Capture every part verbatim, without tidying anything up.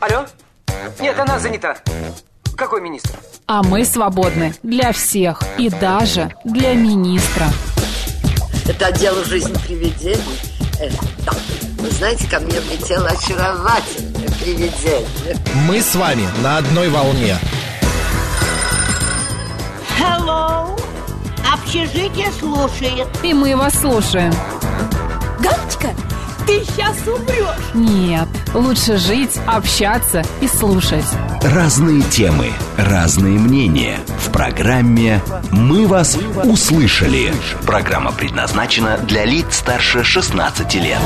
Алло? Нет, она занята. Какой министр? А мы свободны для всех и даже для министра. Это отдел «Жизнь привидений». Э, да. Вы знаете, ко мне влетело очаровательное привидение. Мы с вами на одной волне. Hello. Общежитие слушает. И мы вас слушаем. Галочка, ты сейчас умрешь. Нет, лучше жить, общаться и слушать. Разные темы, разные мнения. В программе «Мы вас услышали». Программа предназначена для лиц старше шестнадцати лет.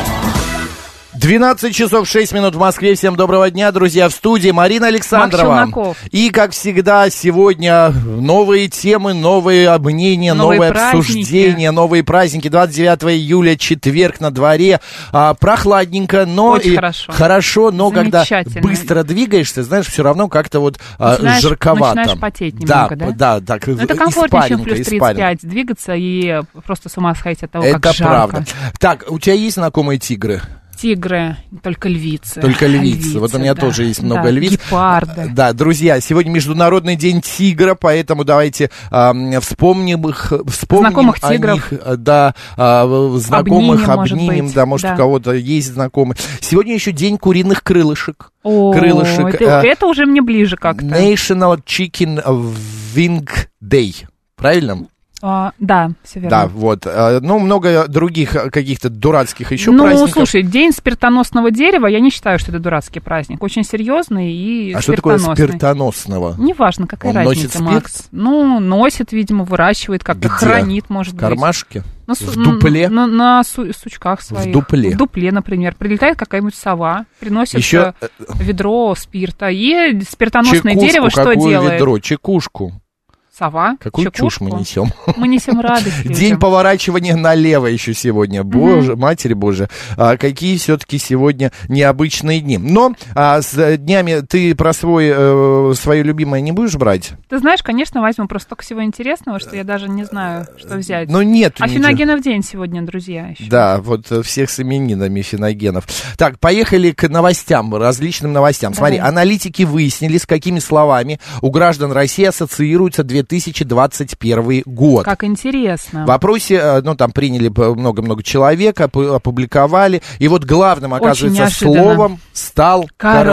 двенадцать часов шесть минут в Москве. Всем доброго дня, друзья. В студии Марина Александрова. И, как всегда, сегодня новые темы, новые мнения, новые, новые обсуждения, новые праздники. двадцать девятого июля, четверг на дворе. А, прохладненько, но очень и хорошо. Хорошо, но когда быстро двигаешься, знаешь, все равно как-то вот а, начинаешь, жарковато. Начинаешь потеть немного, да? Да, да. Так, это комфортнее, чем плюс тридцать пять. Двигаться и просто с ума сходить от того, это как жарко. Это правда. Так, у тебя есть знакомые тигры? Тигры, только львицы. Только львицы. львицы вот у меня да, тоже есть много да, львиц. Гепарды. Да, друзья, сегодня Международный день тигра, поэтому давайте э, вспомним их, вспомним знакомых тигров. Них, да, э, знакомых, обнимем, обнимем, может да, может да. у кого-то есть знакомые. Сегодня еще день куриных крылышек. О, крылышек. Это, э, это уже мне ближе как-то. National Chicken Wing Day. Правильно? А, да, все верно. Да, вот. Ну, много других каких-то дурацких еще ну, праздников. Ну, слушай, день спиртоносного дерева, я не считаю, что это дурацкий праздник. Очень серьезный и а спиртоносный. А что такое спиртоносного? Неважно, какая Он разница, носит Макс. спирт? Ну, носит, видимо, выращивает, как-то Где? хранит, может в быть. Кармашке? На, в дупле? На, на, на су- сучках своих. В дупле? В дупле, например. Прилетает какая-нибудь сова, приносит еще... ведро спирта, и спиртоносное чекушку, дерево что какое делает? Ведро? Чекушку. Сова. Какую чекушку. чушь мы несем? Мы несем радость. День поворачивания налево еще сегодня. Боже, mm-hmm. Матери Божия. А, какие все-таки сегодня необычные дни. Но а, с днями ты про свой, э, свое любимое не будешь брать? Ты знаешь, конечно, возьму. Просто столько всего интересного, что я даже не знаю, что взять. Но нет. А Финогенов день сегодня, друзья. Еще. Да, вот всех с именинами Финогенов. Так, поехали к новостям, различным новостям. Давай. Смотри, аналитики выяснили, с какими словами у граждан России ассоциируется две тысячи двадцать первый год. Как интересно. В вопросе, ну, там приняли много-много человек, опубликовали, и вот главным, оказывается, словом стал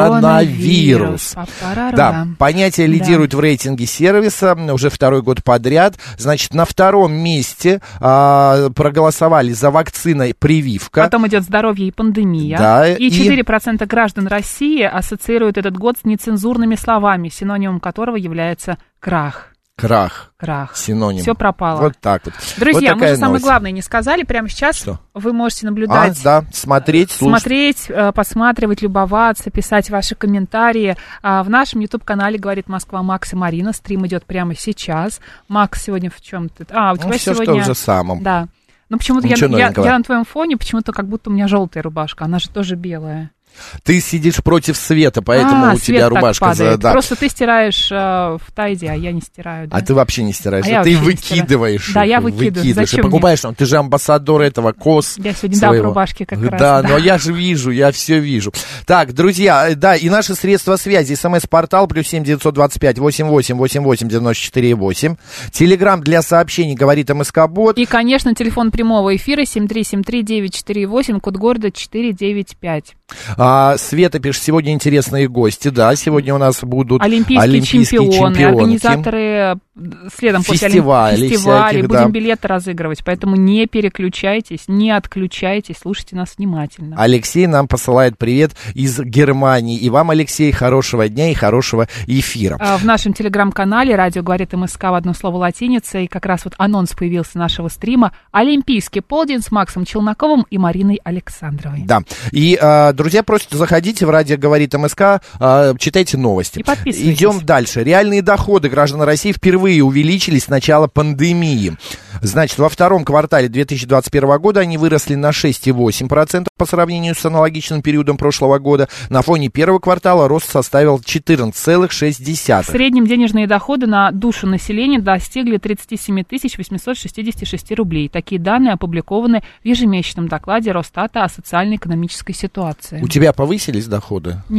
коронавирус. коронавирус. Да, понятие лидирует да. в рейтинге сервиса уже второй год подряд. Значит, на втором месте а, проголосовали за вакциной прививка. Потом идет здоровье и пандемия. Да, и четыре процента граждан России ассоциируют этот год с нецензурными словами, синонимом которого является крах. Крах. Крах. Синоним. Все пропало. Вот так вот. Друзья, вот мы же самое новость. главное не сказали. Прямо сейчас Что? Вы можете наблюдать. А, да, смотреть, слушать. Смотреть, посматривать, любоваться, писать ваши комментарии. В нашем YouTube-канале «Говорит Москва» Макс и Марина. Стрим идет прямо сейчас. Макс сегодня в чем-то... А, у тебя ну, все сегодня... в том же самом. Да. Ну, почему-то я, я, я на твоем фоне, почему-то как будто у меня желтая рубашка. Она же тоже белая. Ты сидишь против света, поэтому а, у тебя рубашка... За, да. да. Просто ты стираешь э, в тайде, а я не стираю. Да? А ты вообще не стираешь, а ты выкидываешь. Да, я выкидываю. Выкидываешь и покупаешь. Мне? Ты же амбассадор этого КОС. Я сегодня своего. да, в рубашке как раз. Да, да, но я же вижу, я все вижу. Так, друзья, да, и наши средства связи. СМС-портал плюс семь девятьсот двадцать пять восемь восемь восемь восемь девяносто четыре восемь. Телеграм для сообщений говорит МСК-бот. И, конечно, телефон прямого эфира семь три семь три девять четыре восемь, код города четыре девять пять. А, Света пишет, сегодня интересные гости, да, сегодня у нас будут олимпийские, олимпийские чемпионы, чемпионки. Организаторы следом фестивали, после фестивалей, всяких, будем да. билеты разыгрывать, поэтому не переключайтесь, не отключайтесь, слушайте нас внимательно. Алексей нам посылает привет из Германии, и вам, Алексей, хорошего дня и хорошего эфира. В нашем телеграм-канале «Радио говорит МСК» в одно слово латиница, и как раз вот анонс появился нашего стрима «Олимпийский полдень» с Максом Челноковым и Мариной Александровой. Да, и, друзья, просят, заходите в «Радио говорит МСК», читайте новости. И подписывайтесь. Идем дальше. Реальные доходы граждан России впервые увеличились с начала пандемии. Значит, во втором квартале две тысячи двадцать первого года они выросли на шесть целых восемь десятых процента по сравнению с аналогичным периодом прошлого года. На фоне первого квартала рост составил четырнадцать целых шесть десятых. В среднем денежные доходы на душу населения достигли тридцать семь тысяч восемьсот шестьдесят шесть рублей. Такие данные опубликованы в ежемесячном докладе Росстата о социально-экономической ситуации. У тебя повысились доходы? Нет.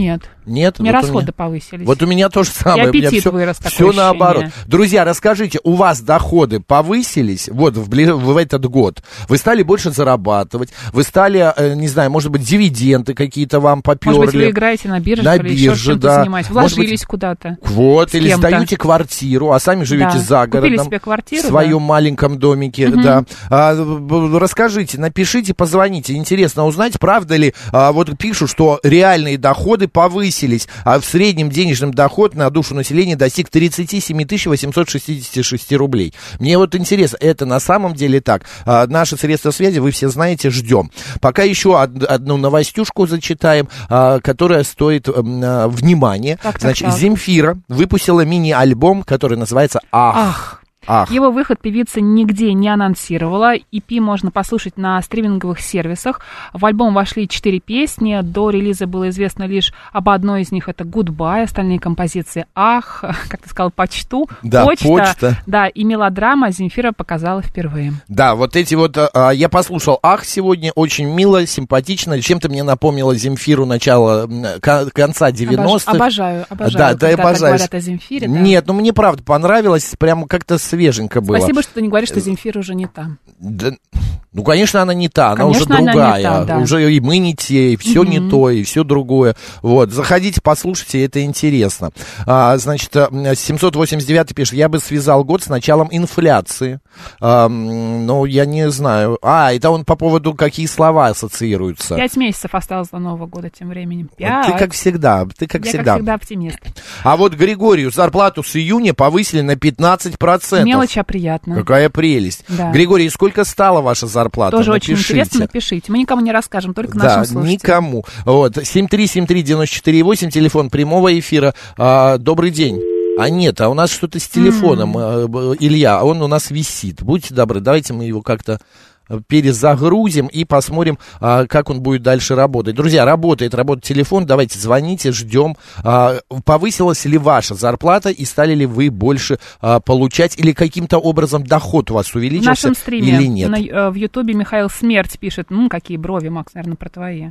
Нет? У меня вот расходы у меня... повысились. Вот у меня то же самое. И аппетит все, вырос, все наоборот. Друзья, расскажите, у вас доходы повысились вот в, ближ... в этот год? Вы стали больше зарабатывать? Вы стали, не знаю, может быть, дивиденды какие-то вам поперли? Может быть, вы играете на бирже, на или бирже, еще чем-то да. занимаетесь? Вложились быть, куда-то. Вот, или сдаете квартиру, а сами живете да. за городом. Купили себе квартиру, в своем да? маленьком домике, угу. да. А, расскажите, напишите, позвоните. Интересно узнать, правда ли, а, вот пишут, что реальные доходы повысились, а в среднем денежный доход на душу населения достиг тридцать семь тысяч восемьсот шестьдесят шесть рублей. Мне вот интересно, это на самом деле так? А, наши средства связи, вы все знаете, ждем. Пока еще од- одну новостюшку зачитаем, а, которая стоит а, внимания. Так, Значит, так, так. Земфира выпустила мини-альбом, который называется «Ах». Ах. Ах. Его выход певица нигде не анонсировала. и пи можно послушать на стриминговых сервисах. В альбом вошли четыре песни. До релиза было известно лишь об одной из них. Это «Goodbye», остальные композиции «Ах», как ты сказал, «Почту», да, «Почта». почта. Да, и «Мелодрама» Земфира показала впервые. Да, вот эти вот... А, я послушал «Ах» сегодня. Очень мило, симпатично. Чем-то мне напомнило Земфиру начала, конца девяностых. Обожаю, обожаю, да, когда да, так говорят о Земфире. Да. Нет, ну мне правда понравилось. Прямо как-то свеженько было. Спасибо, что ты не говоришь, что Земфира уже не та. Да, ну, конечно, она не та, она конечно, уже другая. Она не та, да. Уже и мы не те, и все mm-hmm. не то, и все другое. Вот, заходите, послушайте, это интересно. А, значит, семьсот восемьдесят девятый пишет, я бы связал год с началом инфляции. А, ну, я не знаю. А, это он по поводу, какие слова ассоциируются. Пять месяцев осталось до Нового года тем временем. Пять. Ты как всегда, ты как я всегда. как всегда оптимист. А вот Григорию зарплату с июня повысили на пятнадцать процентов. Мелочь, а приятно. Какая прелесть. Да. Григорий, сколько стала ваша зарплата? Тоже Напишите. Очень интересно, напишите. Мы никому не расскажем, только да, нашим слушателям. никому. Вот, семь три семь три девять четыре восемь, телефон прямого эфира. А, добрый день. А нет, а у нас что-то с телефоном, mm. Илья, он у нас висит. Будьте добры, давайте мы его как-то перезагрузим и посмотрим, а, как он будет дальше работать. Друзья, работает, работает телефон, давайте звоните, ждем. А, повысилась ли ваша зарплата и стали ли вы больше а, получать или каким-то образом доход у вас увеличился? В нашем стриме или нет? На, в Ютубе Михаил Смерть пишет, ну, какие брови, Макс, наверное, про твои.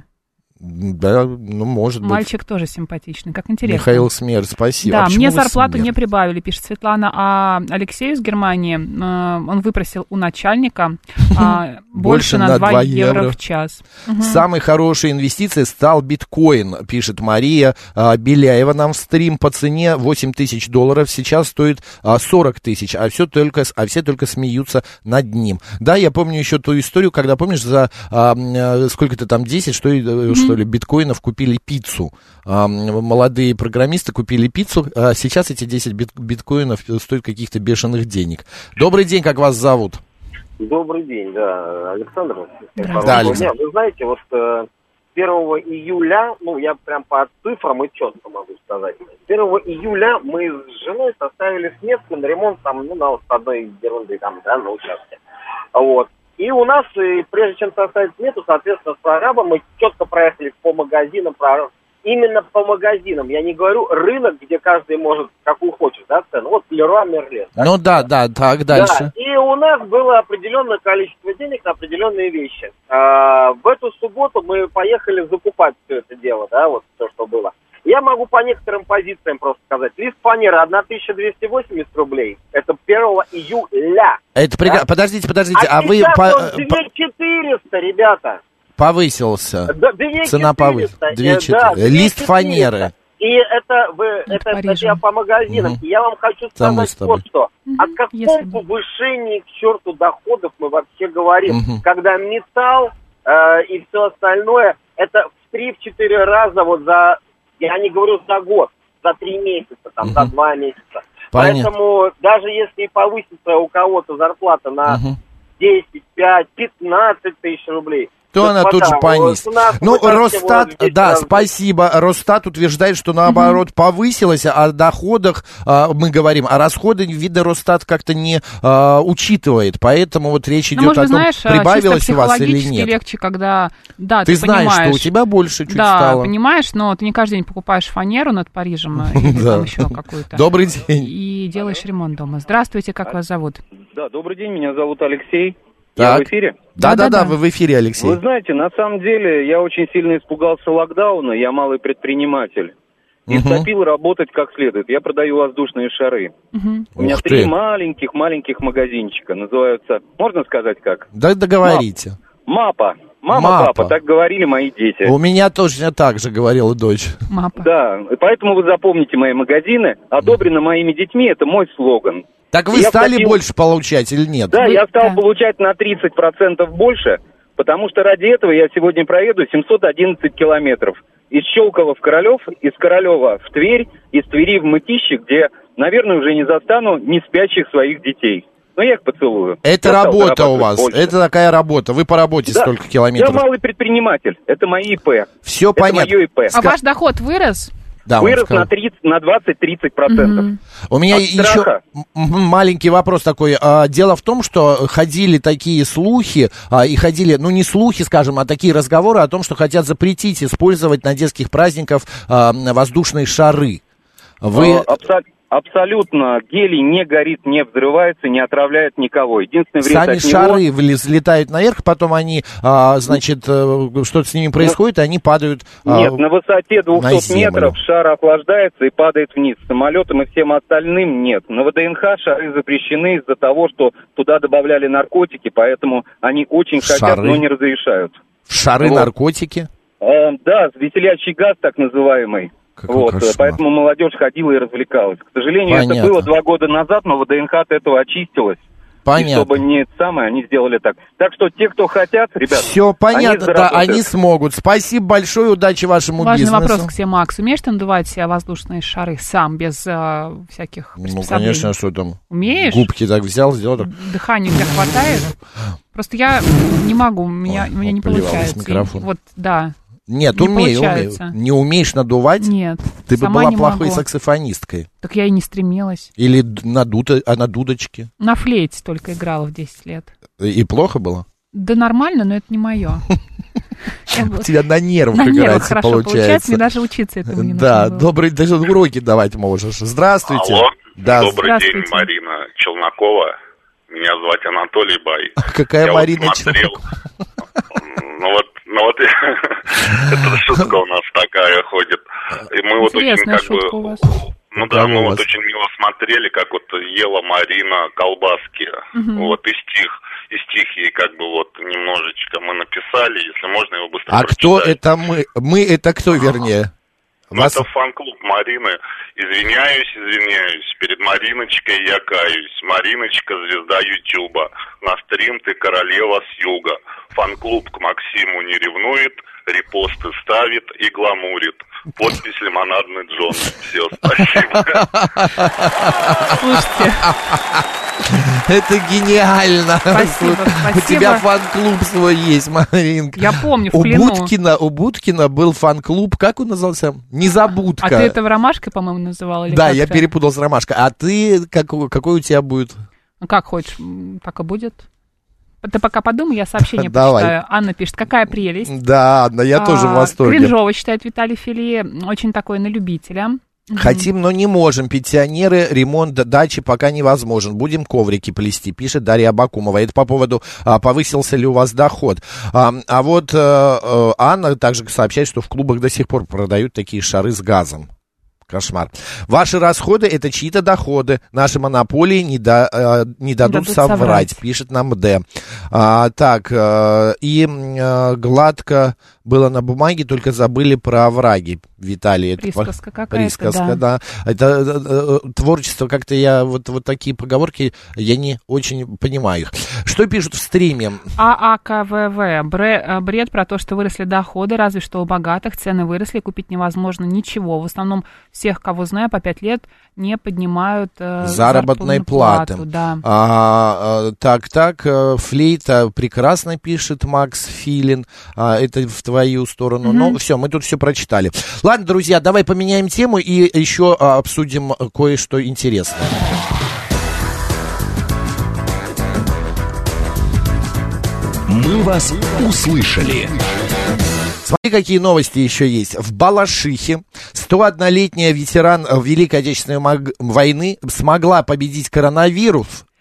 Да, ну, может быть. Мальчик тоже симпатичный, как интересно. Михаил Смерть, спасибо. Да, а мне зарплату смерть? не прибавили, пишет Светлана. А Алексею из Германии, он выпросил у начальника больше на два евро в час. Самой хорошей инвестицией стал биткоин, пишет Мария Беляева нам в стрим. По цене восемь тысяч долларов, сейчас стоит сорок тысяч, а все только, а все только смеются над ним. Да, я помню еще ту историю, когда, помнишь, за сколько-то там, десять, что что ли, биткоинов купили пиццу. А, молодые программисты купили пиццу, а сейчас эти десять бит- биткоинов стоят каких-то бешеных денег. Добрый день, как вас зовут? Добрый день, да, Александр. Да, Александр. Вы знаете, вот первого июля, ну, я прям по цифрам и четко могу сказать, первого июля мы с женой составили сметку на ремонт там, ну, на вот одной ерунды там, да, на участке. Вот. И у нас, и прежде чем составить смету, соответственно, с прорабом мы четко проехали по магазинам, именно по магазинам. Я не говорю рынок, где каждый может какую хочет, да, цену. Вот Леруа Мерлен. Да? Ну да, да, так, дальше. Да, и у нас было определенное количество денег на определенные вещи. А, в эту субботу мы поехали закупать все это дело, да, вот все, что было. Я могу по некоторым позициям просто сказать. Лист фанеры тысяча двести восемьдесят рублей. Это первого июля. Это прик... да? Подождите, подождите, а, а вы... по... две тысячи четыреста, ребята. Повысился. Да, две тысячи четыреста. Цена повысилась. две тысячи четыреста. Да, Лист фанеры. И это, вы, это, это я по магазинам. Угу. И я вам хочу сказать вот что. Угу. О каком Если... повышении к черту доходов мы вообще говорим? Угу. Когда металл э, и все остальное, это в три-четыре раза вот за... Я не говорю за год, за три месяца, там, угу. за два месяца. Понятно. Поэтому даже если повысится у кого-то зарплата на угу. десять, пять, пятнадцать тысяч рублей, то она тут же понизит. Ну, Росстат, да, раз... спасибо. Росстат утверждает, что наоборот mm-hmm. повысилось, а о доходах а, мы говорим, а расходы, видно, Росстат как-то не а, учитывает. Поэтому вот речь идет ну, о том, знаешь, прибавилось у вас или нет. Легче, когда, да, ты, ты знаешь, понимаешь, что у тебя больше чуть да, стало. Да, понимаешь, но ты не каждый день покупаешь фанеру над Парижем или там еще какую-то. Добрый день. И делаешь ремонт дома. Здравствуйте, как вас зовут? Да, добрый день, меня зовут Алексей. Так. Я в эфире? Да-да-да, вы в эфире, Алексей. Вы знаете, на самом деле, я очень сильно испугался локдауна, я малый предприниматель. и Угу. вступил работать как следует. Я продаю воздушные шары. Угу. У меня Ух три ты. маленьких-маленьких магазинчика. Называются, можно сказать как? Да договорите. Мапа. Мама, Мапа. папа, так говорили мои дети. У меня точно так же говорила дочь. Мапа. Да, и поэтому вы запомните мои магазины. Одобрено моими детьми, это мой слоган. Так вы Я стали вступил- больше получать или нет? Да, Вы- я стал да. получать на тридцать процентов больше, потому что ради этого я сегодня проеду семьсот одиннадцать километров. Из Щелково в Королев, из Королева в Тверь, из Твери в Мытищи, где, наверное, уже не застану не спящих своих детей. Но я их поцелую. Это Я стал работа у зарабатывать вас, больше. это такая работа. Вы по работе Да. столько километров. Я малый предприниматель, это мои ИП. Все Это понятно. мое ИП. А ваш доход вырос? Да, он Вырос сказал. на, тридцать, на двадцать-тридцать процентов. Мгм. У меня От еще страха. м- м- маленький вопрос такой. А, Дело в том, что ходили такие слухи, а, и ходили, ну не слухи, скажем, а такие разговоры о том, что хотят запретить использовать на детских праздниках а, воздушные шары. Вы... А, абсо- Абсолютно. Гелий не горит, не взрывается, не отравляет никого. Единственный вред Сами от него... шары вли- взлетают наверх, потом они, а, значит, э, что-то с ними происходит, и они падают а, Нет, на высоте на двухсот землю. метров шар охлаждается и падает вниз. Самолетам и всем остальным нет. На ВДНХ шары запрещены из-за того, что туда добавляли наркотики, поэтому они очень хотят, Шары? но не разрешают. в шары Вот. наркотики. Э, да, веселящий газ так называемый. Какой Вот, кошмар. поэтому молодежь ходила и развлекалась. К сожалению, Понятно. это было два года назад, но ВДНХ от этого очистилась. И Понятно. чтобы не это самое, они сделали так. Так что те, кто хотят, ребят, Все понятно, они да, заработают. они смогут. Спасибо большое, удачи вашему Важный бизнесу. вопрос к тебе, Макс. Умеешь ты надувать себе воздушные шары сам, без а, всяких Ну, приспособлений? конечно, что там. Умеешь? Губки так взял, сделал. так. Дыхания у тебя хватает? Просто я не могу, у меня, Ой, у меня не поливалась получается. микрофон. Вот, да. Нет, Не умею, умею. получается. Не умеешь надувать? Нет. Ты бы сама была не плохой могу. саксофонисткой. Так я и не стремилась. Или д- на, дута- а на дудочке. На флейте только играла в десять лет. И плохо было? Да нормально, но это не мое. У тебя на нервах На нервах играется, хорошо получается, получается. мне даже учиться этому не Да, нужно было. добрый, даже уроки давать можешь. Здравствуйте. Алло, Да, добрый день, Здравствуйте. Марина Челнокова. Меня звать Анатолий Бай. какая Я Марина вот смотрел, ну вот, ну вот, это шутка у нас такая ходит. И мы вот очень Интересная как бы, шутка у вас. ну Какая да, мы у вот вас? очень мило смотрели, как вот ела Марина колбаски. Вот и стих, и стих ей как бы вот немножечко мы написали, если можно его быстро А кто прочитать. это мы? Мы это кто, вернее? Ну, Вас- это фан-клуб Марины. Извиняюсь, извиняюсь. Перед Мариночкой я каюсь. Мариночка, звезда Ютуба. На стрим ты королева с юга. Фан-клуб к Максиму не ревнует. Репосты ставит и гламурит. Подпись «Лимонадный Джон». Все, спасибо. Слушайте, Это гениально. Спасибо, У спасибо. тебя фан-клуб свой есть, Маринка. я помню, в У плену. Будкина, у Будкина был фан-клуб, как он назывался? Незабудка. А ты это ромашкой, по-моему, называл? Или Да, как я ты? перепутал с Ромашкой. А ты, как, какой у тебя будет? Ну, как хочешь, м, так и будет. Ты пока подумай, я сообщение Давай. почитаю. Анна пишет, какая прелесть. Да, Анна, я тоже в А, восторге. Кринжово, считает Виталий Фили, очень такой на любителя. Хотим, но не можем. Пенсионеры, ремонт дачи пока невозможен. Будем коврики плести, пишет Дарья Абакумова. Это по поводу, а, повысился ли у вас доход. А, а вот а, а, Анна также сообщает, что в клубах до сих пор продают такие шары с газом. Кошмар. Ваши расходы — это чьи-то доходы. Наши монополии не, да, э, не дадут, дадут соврать, соврать. пишет нам Д. А, так, э, и э, гладко было на бумаге, только забыли про овраги, Виталий. Это Присказка по- какая-то, Присказка, да. да. Это э, э, творчество, как-то я, вот, вот такие поговорки, я не очень понимаю их. Что пишут в стриме? ААКВВ. Бре- Бред про то, что выросли доходы, разве что у богатых. Цены выросли, купить невозможно ничего. В основном всех, кого знаю, по пять лет не поднимают э, Заработной заработную платы. плату. Да. А, а, так, так, э, флейта прекрасно пишет Макс Филин. А, это в твою сторону. Мгм. Ну, все, мы тут все прочитали. Ладно, друзья, давай поменяем тему и еще а, обсудим кое-что интересное. «Мы вас услышали». Смотри, какие новости еще есть. В Балашихе сто однолетняя ветеран Великой Отечественной мог- войны смогла победить коронавирус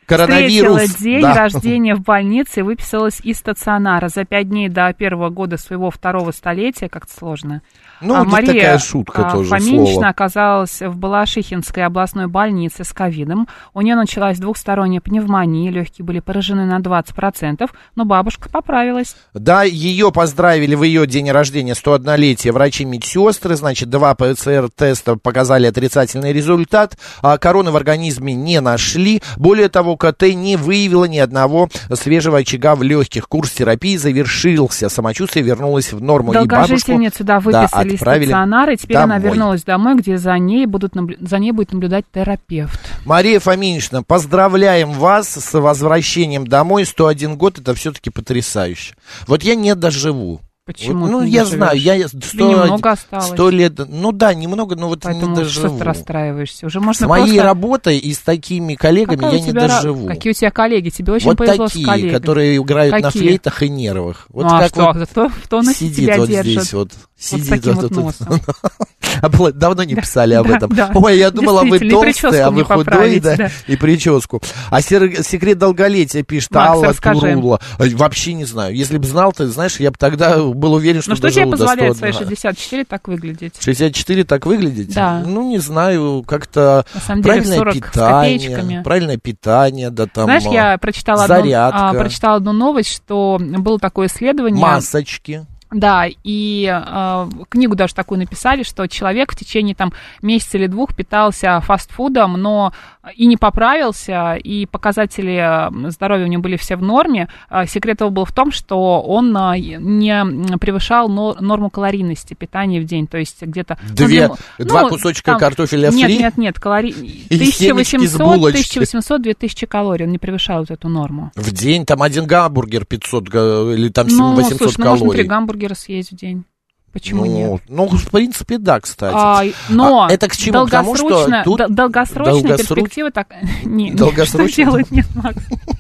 коронавирус. Встретила день да. рождения в больнице и выписалась из стационара. За пять дней до первого года своего второго столетия, как-то сложно. Ну, а Мария такая шутка тоже, Фоминична слово. оказалась в Балашихинской областной больнице с ковидом. У нее началась двухсторонняя пневмония, легкие были поражены на двадцать процентов, но бабушка поправилась. Да, ее поздравили в ее день рождения, сто однолетие, врачи-медсестры, значит, два ПЦР-теста показали отрицательный результат, а короны в организме не нашли. Более того, КТ не выявило ни одного свежего очага в легких. Курс терапии завершился, самочувствие вернулось в норму. Долгожительницу, да, выписали. Да, из стационара, и теперь домой. Она вернулась домой, где за ней, будут наблю... за ней будет наблюдать терапевт. Мария Фоминична, поздравляем вас с возвращением домой. сто один год, это все-таки потрясающе. Вот я не доживу. Почему? Вот, ну, ты я живешь? знаю, я сто, немного осталось. сто лет, ну да, немного, но вот поэтому не доживу. Что ты расстраиваешься? Уже можно с моей просто... работой и с такими коллегами Какая я не доживу. Какие у тебя коллеги? Тебе очень вот повезло такие, с коллегами. которые играют Какие? на флейтах и нервах. Вот ну как а что? вот Зато в тонусе сидит тебя вот держит. здесь вот. Сидит вот с таким вот, вот вот, носом. А было, давно не писали об да, этом. Да. Ой, я думала, вы толстые, а вы худой, да, да, и прическу. А секрет долголетия пишет Макс, Алла расскажи. Турула. Вообще не знаю. Если бы знал, ты знаешь, я бы тогда был уверен, что ну, что доживу тебе до позволяет ста. свои шестьдесят четыре так выглядеть? шестьдесят четыре так выглядеть? Да. Ну, не знаю, как-то правильное питание. Правильное питание, да там знаешь, я прочитала, зарядка. Одну, а, прочитала одну новость, что было такое исследование. Масочки. Да, и э, книгу даже такую написали, что человек в течение там месяца или двух питался фастфудом, но и не поправился, и показатели здоровья у него были все в норме. Секрет его был в том, что он не превышал норму калорийности питания в день, то есть где-то... Две, ну, два ну, кусочка там, картофеля фри? Нет, нет, нет, калорий... тысяча восемьсот - две тысячи калорий, он не превышал вот эту норму. В день там один гамбургер пятьсот или там ну, восемьсот слушай, калорий. Ну, можно три гамбургера съесть в день. Почему ну, нет? Ну, в принципе, да, кстати. А, но а это к чему? Потому что тут... долгосрочная долгосрок... перспектива так... Не, долгосрочная... Что делать нет, Макс?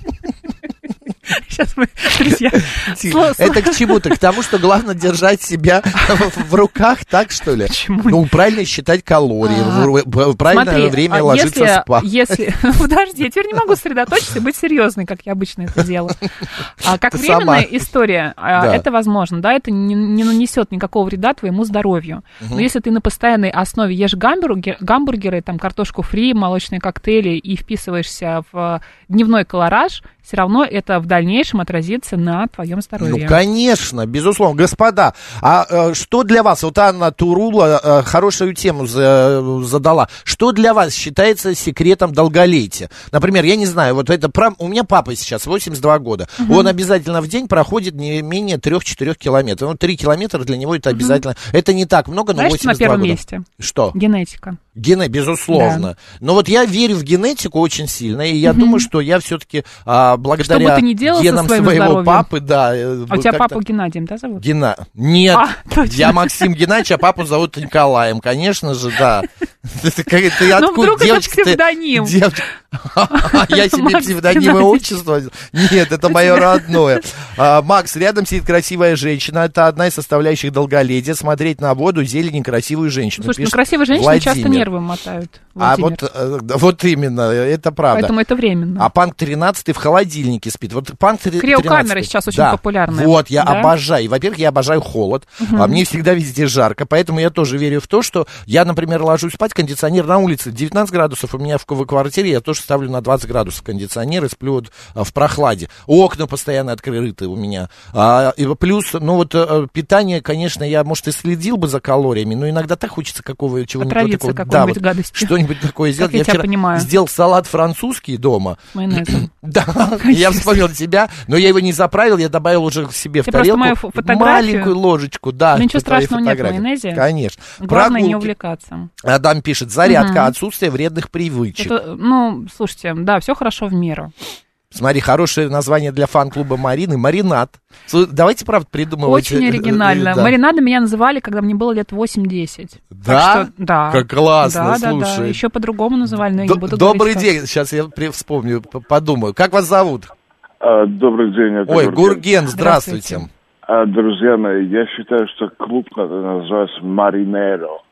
Сейчас мы, друзья... Это к чему-то? К тому, что главное держать себя в руках, так, что ли? Почему? Ну, правильно считать калории, в правильное время ложиться спать. Если... Подожди, я теперь не могу сосредоточиться и быть серьезной, как я обычно это делаю. А как временная история, это возможно, да, это не нанесет никакого вреда твоему здоровью. Но если ты на постоянной основе ешь гамбургеры, там, картошку фри, молочные коктейли и вписываешься в дневной колораж, все равно это в дальнейшем отразится на твоем здоровье. Ну, конечно, безусловно. Господа, а э, что для вас, вот Анна Турула э, хорошую тему за, задала, что для вас считается секретом долголетия? Например, я не знаю, вот это, у меня папа сейчас восемьдесят два года, угу. Он обязательно в день проходит не менее трех-четырех километров. Ну, три километра для него это обязательно, угу. Это не так много, но знаешь, восемьдесят два года. На первом месте? Что? Генетика. Гене, безусловно. Да. Но вот я верю в генетику очень сильно, и я угу. думаю, что я все-таки а, благодаря генам своего здоровьем. Папы, да. А у тебя папу Геннадием, да, зовут? Гена. Нет, а, я Максим Геннадьевич, а папу зовут Николаем, конечно же, да. Ты откуда, девочка? Псевдоним. Я себе псевдоним и отчество? Нет, это мое родное. Макс, рядом сидит красивая женщина, это одна из составляющих долголетия, смотреть на воду, зелень и красивую женщину. Слушай, ну красивые женщины часто нервы мотают. А вот, вот именно, это правда. Поэтому это временно. А Панк тринадцатый в холодильнике спит. Вот Панк тринадцатый. Криокамера сейчас очень да. популярная. Вот, я да? обожаю. Во-первых, я обожаю холод, угу. а мне всегда везде жарко, поэтому я тоже верю в то, что я, например, ложусь спать, кондиционер на улице девятнадцать градусов, у меня в, в квартире я тоже ставлю на двадцать градусов кондиционер и сплю вот, а, в прохладе. Окна постоянно открыты у меня. А, и плюс, ну вот питание, конечно, я, может, и следил бы за калориями, но иногда так хочется какого чего-нибудь такого. Да, вот, что-нибудь такое сделать. Я, я вчера понимаю. сделал салат французский дома. Майонезом. Да, я вспомнил тебя, но я его не заправил, я добавил уже себе в тарелку маленькую ложечку. Да, ничего страшного нет в майонезе. Конечно. Главное не увлекаться. Адам пишет, зарядка, отсутствие вредных привычек. Ну, слушайте, да, все хорошо в меру. Смотри, хорошее название для фан-клуба Марины. Маринад. Давайте, правда, придумывать. Очень оригинально. Да. Маринадом меня называли, когда мне было лет восемь-десять. Да? Что, да. Как классно, да, слушай. Да, да. Еще по-другому называли, но я Д- не буду Добрый говорить, день. Как. Сейчас я вспомню, подумаю. Как вас зовут? А, добрый день. Это Ой, Гурген. Гурген, здравствуйте. А, друзья мои, я считаю, что клуб надо назвать Маринеро.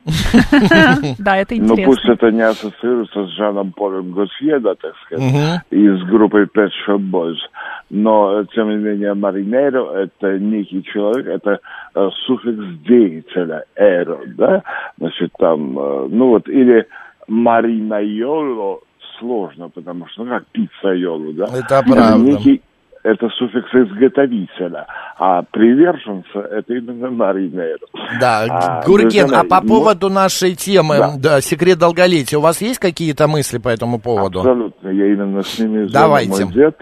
Да, это интересно. Ну, пусть это не ассоциируется с Жаном Полем Готье, да, так сказать, и с группой Pet Shop Boys. Но, тем не менее, маринеро – это некий человек, это э, суффикс деятеля, эро, да, значит, там, э, ну вот, или маринайоло сложно, потому что, ну, как пиццайоло, да. Это правда. Некий, это суффикс изготовителя, а приверженца – это именно маринеро. Да, а, Гурген, друзья, а по ему... поводу нашей темы, да. да, секрет долголетия, у вас есть какие-то мысли по этому поводу? Абсолютно, я именно с ними Давайте. Мой дед,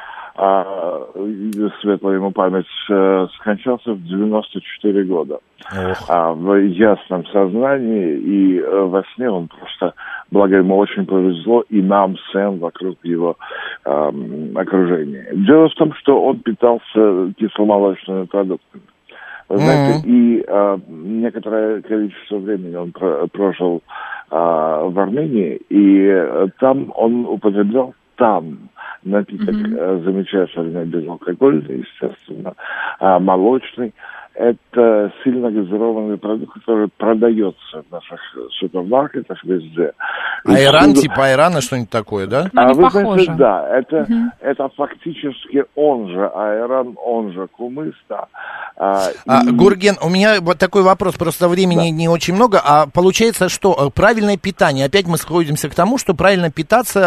а, светлая ему память, скончался в девяносто четыре года. А, в ясном сознании, и во сне он просто, благо ему очень повезло, и нам всем вокруг его а, окружения. Дело в том, что он питался кисломолочными продуктами. Вы знаете, mm-hmm. и а, некоторое количество времени он про- прожил а, в Армении, и а, там он употреблял там напиток mm-hmm. замечательный, безалкогольный, естественно, а, молочный. Это сильно газированный продукт, который продается в наших супермаркетах везде. Айран, всюду... типа айрана, что-нибудь такое, да? Ну, а вы похоже. знаете, да, это, uh-huh. это фактически он же айран, он же кумыс, да. А, а, и... Гурген, у меня вот такой вопрос, просто времени да. не очень много, а получается, что правильное питание, опять мы сходимся к тому, что правильно питаться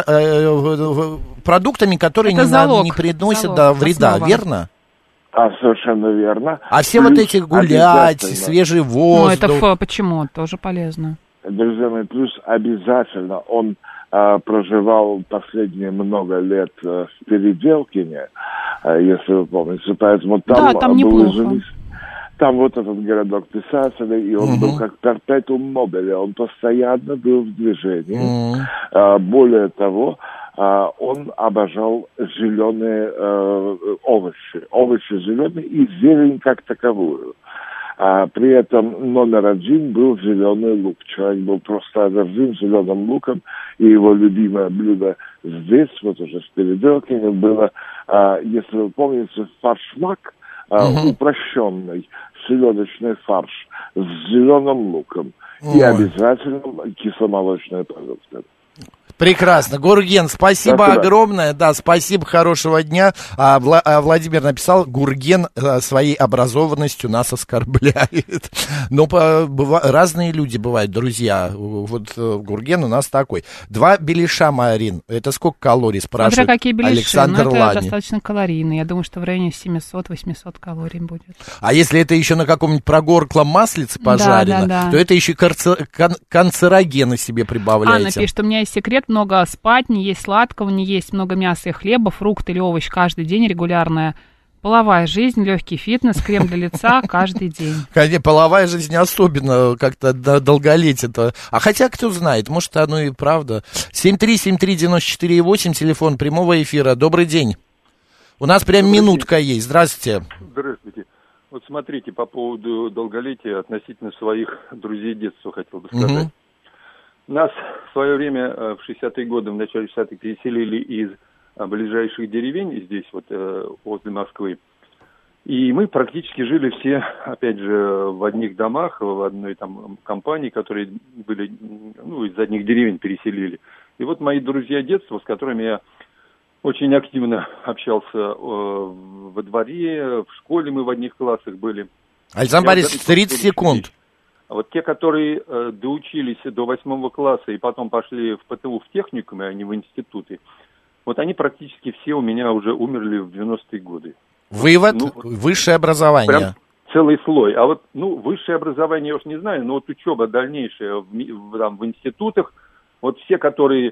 э, продуктами, которые не, на, не приносят да, вреда, основа. Верно? А, совершенно верно. А все плюс вот эти гулять, свежий воздух. Ну, это ф, почему? Тоже полезно. Друзья мои, плюс обязательно он а, проживал последние много лет а, в Переделкине, а, если вы помните. Поэтому там, да, там был неплохо. Изумис... Там вот этот городок писателей, и он угу. был как перпетум мобиле, он постоянно был в движении. Угу. А, более того, Uh, он обожал зеленые uh, овощи, овощи зеленые и зелень как таковую. Uh, при этом номер один был зеленый лук. Человек был просто одержим зеленым луком, и его любимое блюдо здесь, вот уже в Переделкине, было, uh, если вы помните, фаршмак, uh, uh-huh. упрощенный селедочный фарш с зеленым луком uh-huh. и обязательно кисломолочные продукты. Прекрасно. Гурген, спасибо, спасибо огромное. Да, спасибо, хорошего дня. А, Вла- а Владимир написал, Гурген а, своей образованностью нас оскорбляет. Но по, быва, разные люди бывают, друзья. Вот Гурген у нас такой. Два беляша, Марин. Это сколько калорий, спрашивает Смотря какие беляши. Александр ну, это Лани. достаточно калорийный. Я думаю, что в районе семьсот-восемьсот калорий будет. А если это еще на каком-нибудь прогорклом маслице пожарено, да, да, да. то это еще карцер- кан- канцерогены себе прибавляете. Анна пишет, у меня есть секрет. Много спать, не есть сладкого, не есть много мяса и хлеба, фрукты или овощи каждый день, регулярная половая жизнь, легкий фитнес, крем для лица каждый день. Конечно, половая жизнь не особенно как-то долголетие-то. А хотя, кто знает, может, оно и правда. семь три семь три девяносто четыре восемь, телефон прямого эфира. Добрый день. У нас прям Добрый минутка день. Есть. Здравствуйте. Здравствуйте. Вот смотрите, по поводу долголетия относительно своих друзей детства хотел бы сказать. Угу. Нас в свое время, в шестидесятые годы, в начале шестидесятых, переселили из ближайших деревень, здесь вот возле Москвы. И мы практически жили все, опять же, в одних домах, в одной там компании, которые были, ну, из одних деревень переселили. И вот мои друзья детства, с которыми я очень активно общался во дворе, в школе мы в одних классах были. Александр Борисович, тридцать секунд. А вот те, которые э, доучились до восьмого класса и потом пошли в ПТУ, в техникумы, а не в институты, вот они практически все у меня уже умерли в девяностые годы. Вывод, ну, высшее образование. Прям целый слой. А вот, ну, высшее образование я уж не знаю, но вот учеба дальнейшая в, в, там, в институтах, вот все, которые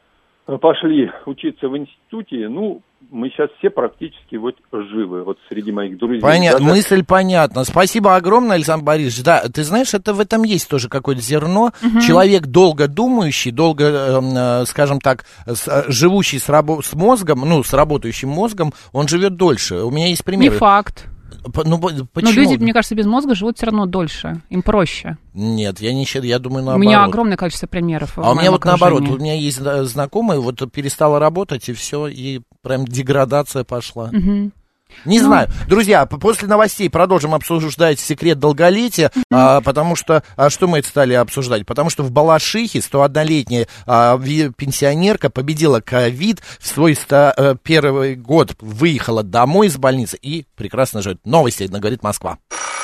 пошли учиться в институте, ну, мы сейчас все практически вот живы, вот среди моих друзей. Понятно, да, мысль понятна. Спасибо огромное, Александр Борисович. Да, ты знаешь, это в этом есть тоже какое-то зерно. Угу. Человек долго думающий, долго, э, скажем так, с, живущий с, рабо- с мозгом, ну, с работающим мозгом, он живет дольше. У меня есть примеры. Не факт. Ну, почему? Но люди, мне кажется, без мозга живут все равно дольше, им проще. Нет, я не считаю, я думаю, наоборот. У меня огромное количество примеров. А у меня вот окружении. Наоборот, у меня есть знакомые, вот перестала работать, и все, и прям деградация пошла. Угу. Не ну... знаю. Друзья, после новостей продолжим обсуждать секрет долголетия, mm-hmm. а, потому что... А что мы это стали обсуждать? Потому что в Балашихе сто однолетняя а, пенсионерка победила ковид, в свой сто первый год выехала домой из больницы и прекрасно живет. Новости, говорит Москва.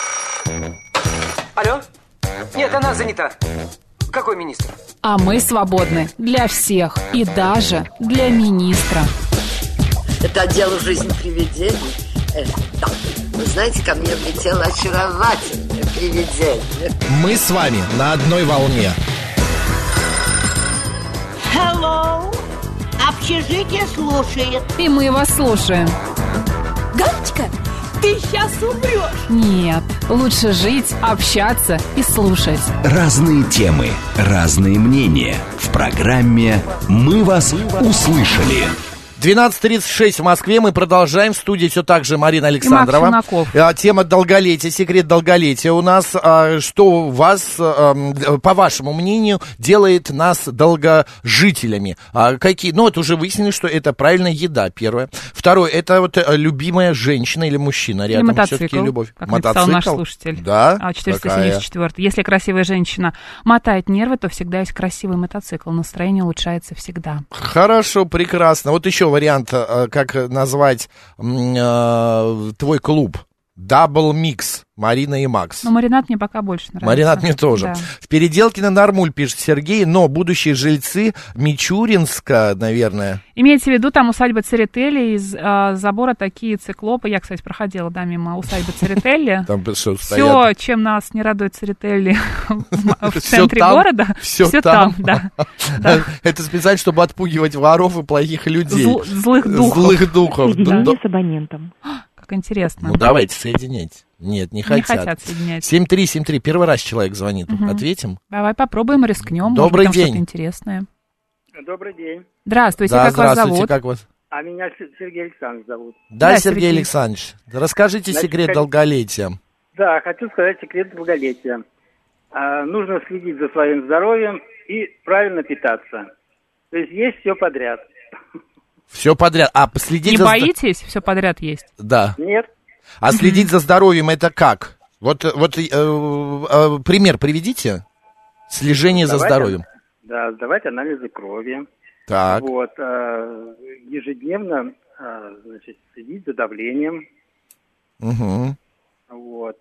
Алло? Нет, она занята. Какой министр? А мы свободны для всех и даже для министра. Это отдел «Жизнь привидений». Э, да. Вы знаете, ко мне влетело очаровательное привидение. Мы с вами на одной волне. Hello! Общежитие слушает. И мы вас слушаем. Галочка, ты сейчас умрешь. Нет, лучше жить, общаться и слушать. Разные темы, разные мнения. В программе «Мы вас услышали». двенадцать тридцать шесть в Москве. Мы продолжаем. В студии все так же Марина Александрова. А, тема долголетия, секрет долголетия у нас. А, что вас, а, по вашему мнению, делает нас долгожителями? А, какие? Ну, это уже выяснили, что это правильная еда, первое. Второе, это вот любимая женщина или мужчина рядом. Или мотоцикл, любовь. как мотоцикл? написал наш слушатель. Да? четыреста семьдесят четыре. Если красивая женщина мотает нервы, то всегда есть красивый мотоцикл. Настроение улучшается всегда. Хорошо, прекрасно. Вот еще вариант, как назвать э, твой клуб. Дабл микс. Марина и Макс. Но Маринад мне пока больше нравится. Маринад мне тоже. Да. В Переделкино Нормуль, пишет Сергей, но будущие жильцы Мичуринска, наверное. Имеется в виду там усадьба Церетели, из а, забора такие циклопы. Я, кстати, проходила, да, мимо усадьбы Церетели. Там что, все, чем нас не радует Церетели в центре города, все там, да. Это специально, чтобы отпугивать воров и плохих людей. Злых духов. Злых духов. Соединение с абонентом. Как интересно. Ну, давайте соединять. Нет, не хотят. Не хотят соединять. семь три семь три. Первый раз человек звонит. Угу. Ответим? Давай попробуем, рискнем. Добрый Может, день. Там что-то интересное. Добрый день. Здравствуйте, да, как здравствуйте, вас зовут? Как вас? А меня Сергей Александрович зовут. Да, да Сергей, Сергей Александрович, расскажите Значит, секрет долголетия. Да, хочу сказать секрет долголетия. А, нужно следить за своим здоровьем и правильно питаться. То есть есть все подряд. Все подряд. А следить Не за... боитесь все подряд есть? Да. Нет. А следить за здоровьем это как? Вот, вот э, э, пример приведите. Слежение сдавать, за здоровьем. Да, сдавать анализы крови. Так. Вот, э, ежедневно э, значит, следить за давлением. Угу. Вот.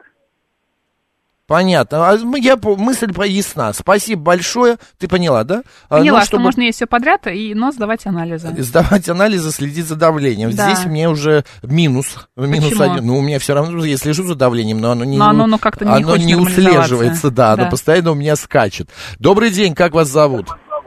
Понятно. Я, мысль ясна. Спасибо большое. Ты поняла, да? Поняла, ну, чтобы... что можно есть все подряд, и, но сдавать анализы. Сдавать анализы, следить за давлением. Да. Здесь мне уже минус. Минус один. Ну, у меня все равно, я слежу за давлением, но оно не, но оно, ну, как-то не, оно не услеживается. Да, да, оно постоянно у меня скачет. Добрый день, как вас зовут?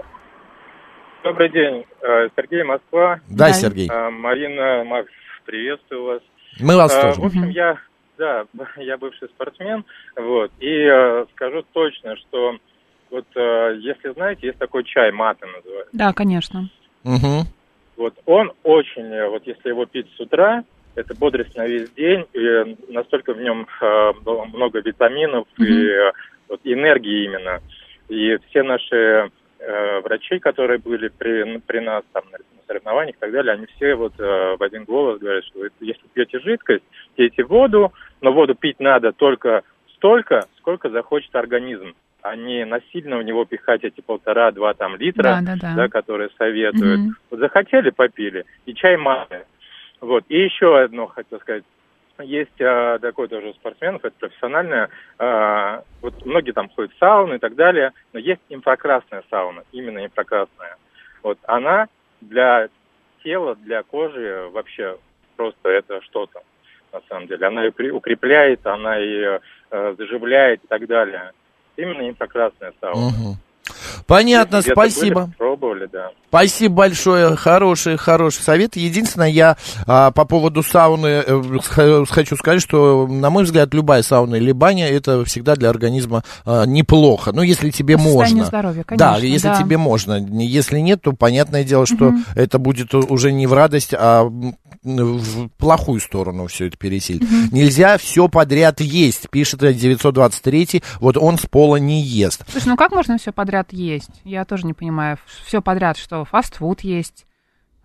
Добрый день. Сергей, Москва. Да, да. Сергей. Марина, Макс, приветствую вас. Мы вас тоже. В общем, я... Да, я бывший спортсмен, вот, и э, скажу точно, что вот, э, если знаете, есть такой чай, мате называется. Да, конечно. Угу. Вот, он очень, вот, если его пить с утра, это бодрость на весь день, и настолько в нем э, много витаминов угу. и э, вот, энергии именно. И все наши э, врачи, которые были при, при нас там на соревнованиях и так далее, они все вот э, в один голос говорят, что если пьете жидкость, пейте воду, но воду пить надо только столько, сколько захочет организм, а не насильно в него пихать эти полтора-два там литра, да, да, да. Да, которые советуют. Угу. Вот захотели, попили. И чай мате. Вот. И еще одно хотел сказать. Есть а, такой тоже у спортсменов, это профессиональная, а, вот многие там ходят в сауну и так далее, но есть инфракрасная сауна, именно инфракрасная. Вот она для тела, для кожи вообще просто это что-то, на самом деле. Она и укрепляет, она и э, заживляет и так далее. Именно инфракрасная сауна. Угу. Понятно, если спасибо. Были, пробовали, да. Спасибо большое, хороший, хороший совет. Единственное, я а, по поводу сауны э, хочу сказать, что, на мой взгляд, любая сауна или баня, это всегда для организма а, неплохо. Ну, если тебе можно. Здоровья, конечно, да, если да. тебе можно. Если нет, то понятное дело, что угу. это будет уже не в радость, а в плохую сторону все это пересилить. Угу. Нельзя все подряд есть, пишет девятьсот двадцать три, вот он с пола не ест. Слушай, ну как можно все подряд есть? Я тоже не понимаю. Все подряд, что фастфуд есть,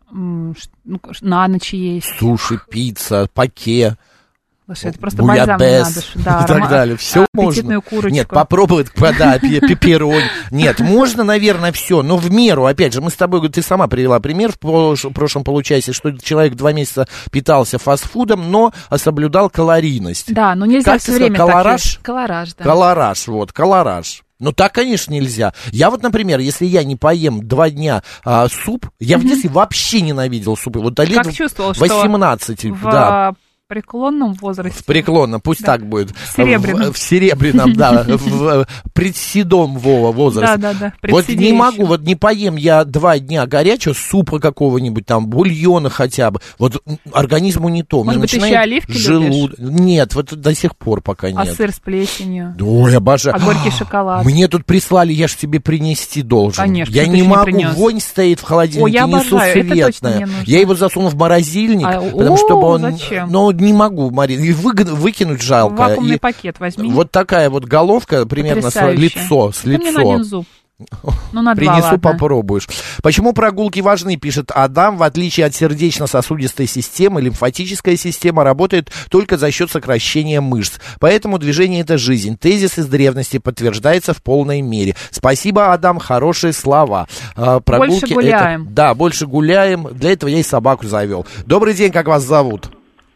на ночь есть. Суши, пицца, паке. Слушай, это просто бальзам на душу. Да, и так арома... далее. Все а, можно. Курочку. Нет, попробовать, да, пепперони. Нет, можно, наверное, все, но в меру. Опять же, мы с тобой, ты сама привела пример в прошлом получасе, что человек два месяца питался фастфудом, но соблюдал калорийность. Да, но нельзя как все время колораж? Так. Колораж, да. Колораж, вот, колораж. Ну, так, конечно, нельзя. Я вот, например, если я не поем два дня а, суп, я mm-hmm. в детстве вообще ненавидел супы. Вот до лет восемнадцати, в... да. В преклонном возрасте. В преклонном, пусть да. так будет. В серебряном. В, в серебряном, да, в председом возрасте. Да, да, да. Вот не могу, вот не поем я два дня горячего, супа какого-нибудь там, бульона хотя бы. Вот организму не то. Может быть, еще оливки любишь? Нет, вот до сих пор пока нет. А сыр с плесенью? Ой, обожаю. А горький шоколад? Мне тут прислали, я ж тебе принести должен. Конечно. Я не могу, не вонь стоит в холодильнике, О, я несу советное. Я его засуну в морозильник, а, потому о, чтобы он... Зачем? Ну, не могу, Марина, и вы, выкинуть жалко. Вакуумный и пакет возьми. Вот такая вот головка, примерно с лицо, с Ты лицо. мне на один зуб. Ну, на два, Принесу, ладно. попробуешь. Почему прогулки важны, пишет Адам. В отличие от сердечно-сосудистой системы, лимфатическая система работает только за счет сокращения мышц. Поэтому движение — это жизнь. Тезис из древности подтверждается в полной мере. Спасибо, Адам, хорошие слова. Прогулки больше гуляем. Это... Да, больше гуляем. Для этого я и собаку завел. Добрый день, как вас зовут?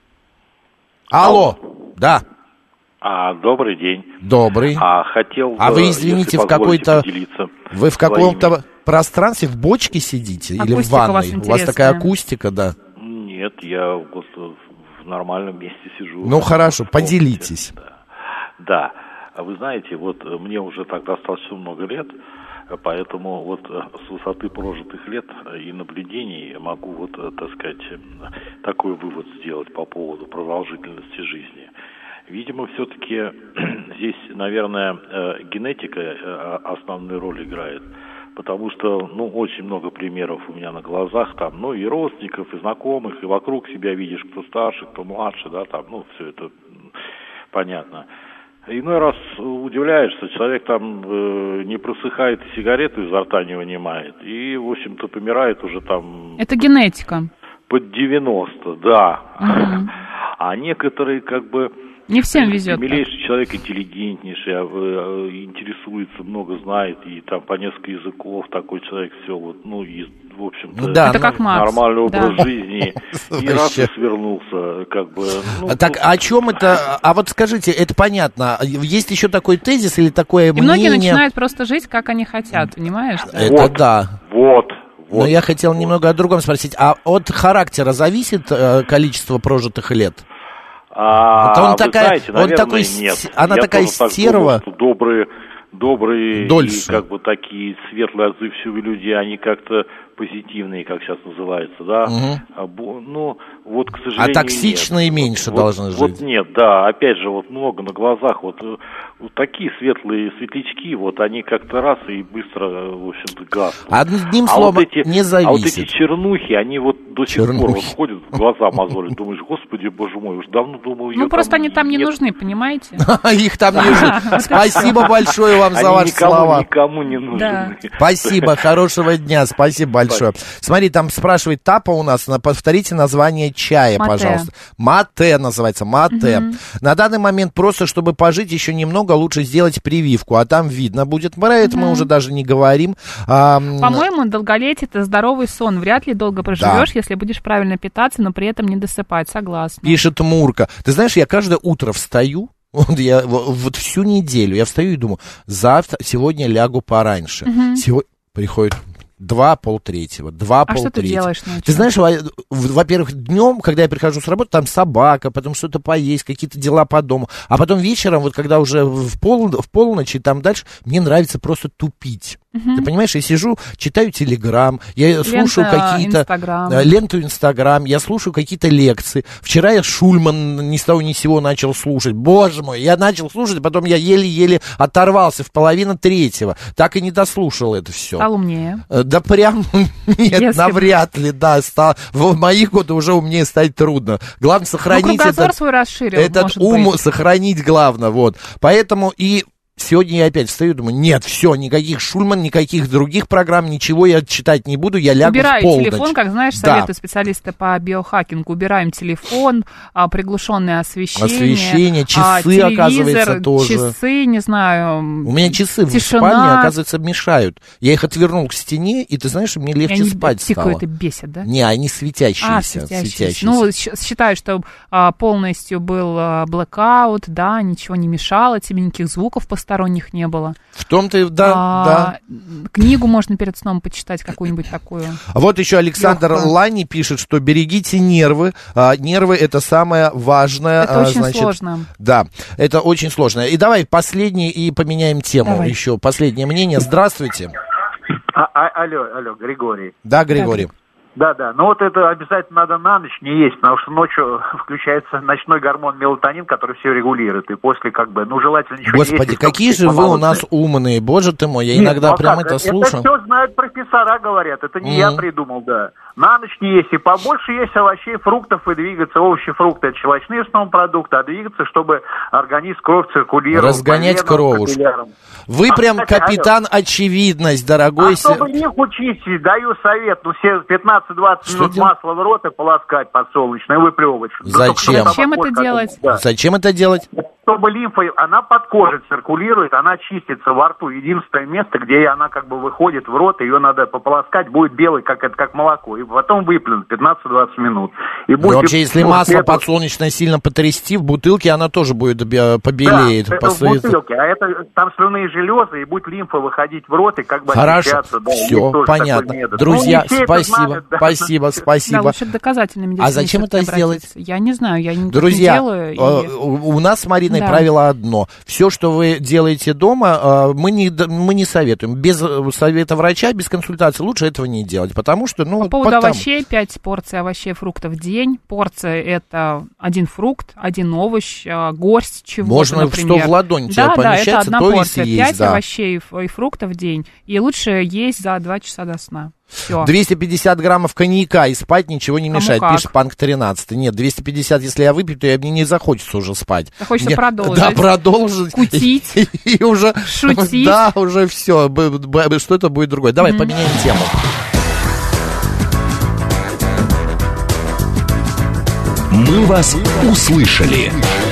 Алло, да. А, добрый день. Добрый. А хотел. А вы извините, в какой-то. Вы в каком-то своими... пространстве в бочке сидите акустика или в ванной? У, у вас такая акустика, да? Нет, я вот в нормальном месте сижу. Ну хорошо, поделитесь. Да. Да. Вы знаете, вот мне уже так достаточно много лет. Поэтому вот с высоты прожитых лет и наблюдений могу вот, так сказать, такой вывод сделать по поводу продолжительности жизни. Видимо, все-таки здесь, наверное, генетика основную роль играет, потому что, ну, очень много примеров у меня на глазах, там, ну, и родственников, и знакомых, и вокруг себя видишь, кто старше, кто младше, да, там, ну, все это понятно. Иной раз удивляешься, человек там э, не просыхает, сигарету изо рта не вынимает, и, в общем-то, помирает уже там... Это генетика. Под девяносто, да. Угу. А некоторые, как бы... Не всем везет. Милейший так. Человек, интеллигентнейший, интересуется, много знает, и там по несколько языков такой человек все вот, ну, и, в общем-то, ну, да, это как нормальный да. образ жизни, и раз и свернулся, как бы. Ну, так, о чем это? А вот скажите, это понятно, есть еще такой тезис или такое мнение? И многие начинают просто жить, как они хотят, понимаешь? Это вот, да. Вот. Вот, Но я хотел вот. немного о другом спросить. А от характера зависит э, количество прожитых лет? А, вот он вы такая, знаете, наверное, он такой, нет. Она я такая стерва. Так думаю, добрые, добрые Дольше. И как бы такие светлые, отзывчивые люди, они как-то позитивные, как сейчас называется, да. Угу. А, ну, вот, к сожалению, а токсичные нет. меньше вот, должны вот, жить. Вот нет, да, опять же, вот много на глазах, вот, вот такие светлые светлячки, вот они как-то раз и быстро, в общем-то, гаснут. Одним а словом, вот эти, не зависит. А вот эти чернухи, они вот до сих чернухи. пор вот ходят, глаза мозолят, думаешь, господи, боже мой, уж давно думаю, ну, просто там они там не нет. нужны, понимаете? Их там не нужны. Спасибо большое вам за ваши слова. Никому не нужны. Спасибо, хорошего дня, спасибо большое. Смотри, там спрашивает Тапа у нас, повторите название чая, мате. Пожалуйста. Мате называется, мате. Угу. На данный момент просто, чтобы пожить еще немного, лучше сделать прививку, а там видно будет. Про это угу. мы уже даже не говорим. А, по-моему, долголетие — это здоровый сон. Вряд ли долго проживешь, да. если будешь правильно питаться, но при этом не досыпать. Согласна. Пишет Мурка. Ты знаешь, я каждое утро встаю, вот я вот всю неделю я встаю и думаю, завтра, сегодня лягу пораньше. Угу. Сегодня приходит... Два полтретьего, два а полтретьего. что ты делаешь ночью? Ты знаешь, во-первых, днем, когда я прихожу с работы, там собака, потом что-то поесть, какие-то дела по дому. А потом вечером, вот когда уже в, пол, в полночь и там дальше, мне нравится просто тупить. Uh-huh. Ты понимаешь, я сижу, читаю Телеграм, я Лента слушаю какие-то... Инстаграм. Ленту Инстаграм, я слушаю какие-то лекции. Вчера я Шульман ни с того ни с сего начал слушать. Боже мой, я начал слушать, потом я еле-еле оторвался в половину третьего. Так и не дослушал это все. Стал умнее. Да прям нет, Если навряд ли, да. Стал, в мои годы уже умнее стать трудно. Главное сохранить ну, кругозор этот, свой расширил, этот ум, быть. Сохранить главное, вот. Поэтому и сегодня я опять встаю и думаю, нет, все, никаких Шульман, никаких других программ, ничего я читать не буду, я лягу Убираю в полночь. телефон, как знаешь, советуют да. специалисты по биохакингу. Убираем телефон, а, приглушенное освещение. Освещение, часы, а, телевизор, оказывается, тоже. Часы, не знаю, У меня часы тишина. в спальне, оказывается, мешают. Я их отвернул к стене, и ты знаешь, мне легче они спать стало. Они тикают и бесят, да? Не, они светящиеся. А, светящиеся. светящиеся. Ну, считаю, что а, полностью был а, блэкаут, да, ничего не мешало, тебе никаких звуков посторонних не было. В том-то, да, а, да. Книгу можно перед сном почитать, какую-нибудь такую. А вот еще Александр Легко. Лани пишет, что берегите нервы. А, нервы — это самое важное. Это а, очень значит, сложно. Да, это очень сложно. И давай последний, и поменяем тему. Давай. Еще последнее мнение. Здравствуйте. А, а, алло, алло, Григорий. Да, Григорий. Да, да. Но вот это обязательно надо на ночь не есть, потому что ночью включается ночной гормон мелатонин, который все регулирует. И после как бы, ну, желательно ничего Господи, не есть. Господи, какие же вы у нас умные, боже ты мой, я Нет, иногда ну, прям как? это слушаю. Это все знают профессора, говорят, это не mm-hmm. я придумал, да. На ночь не есть, и побольше есть овощей, фруктов и двигаться. Овощи, фрукты — это щелочные в основном продукты, а двигаться, чтобы организм, кровь циркулировала. Разгонять кровушку. Вы а, прям кстати, капитан алло. очевидность, дорогой. А чтобы их учить, даю совет, ну, все пятнадцать-двадцать минут делать? масла в рот и полоскать подсолнечное, и выплевывать. Зачем? Зачем это делать? Да. Зачем это делать? Чтобы лимфа, она под кожей циркулирует, она чистится во рту. Единственное место, где она как бы выходит в рот, ее надо пополоскать, будет белый, как, это, как молоко. И потом выплюнуть пятнадцать-двадцать минут. И будет, вообще, если ну, масло это... подсолнечное сильно потрясти, в бутылке она тоже будет побелеет. Да, это в бутылке, а это там слюнные железы, и будет лимфа выходить в рот, и как бы Хорошо, да, все, понятно. Друзья, ну, спасибо, знают, да. спасибо, спасибо. Да, лучше к доказательной медицине. А зачем это сделать? Я не знаю, я не Друзья, делаю. Друзья, и... у нас с Мариной да. правило одно. Все, что вы делаете дома, мы не, мы не советуем. Без совета врача, без консультации лучше этого не делать, потому что, ну... По поводу потому... овощей, пять порций овощей и фруктов в день. Порция — это один фрукт, один овощ, горсть чего-то, Можно например. что в ладонь да, тебе да, помещается, это одна то порция. и съесть. Пять да. овощей и фруктов в день. И лучше есть за два часа до сна. Все. двести пятьдесят граммов коньяка и спать ничего не мешает, Кому пишет Панк тринадцать. Нет, двести пятьдесят, если я выпью, то я, мне не захочется уже спать. Хочется мне, продолжить. Да, продолжить. Кутить. И, и уже, шутить. Да, уже все, что-то будет другое. Давай mm-hmm. поменяем тему. Мы вас услышали.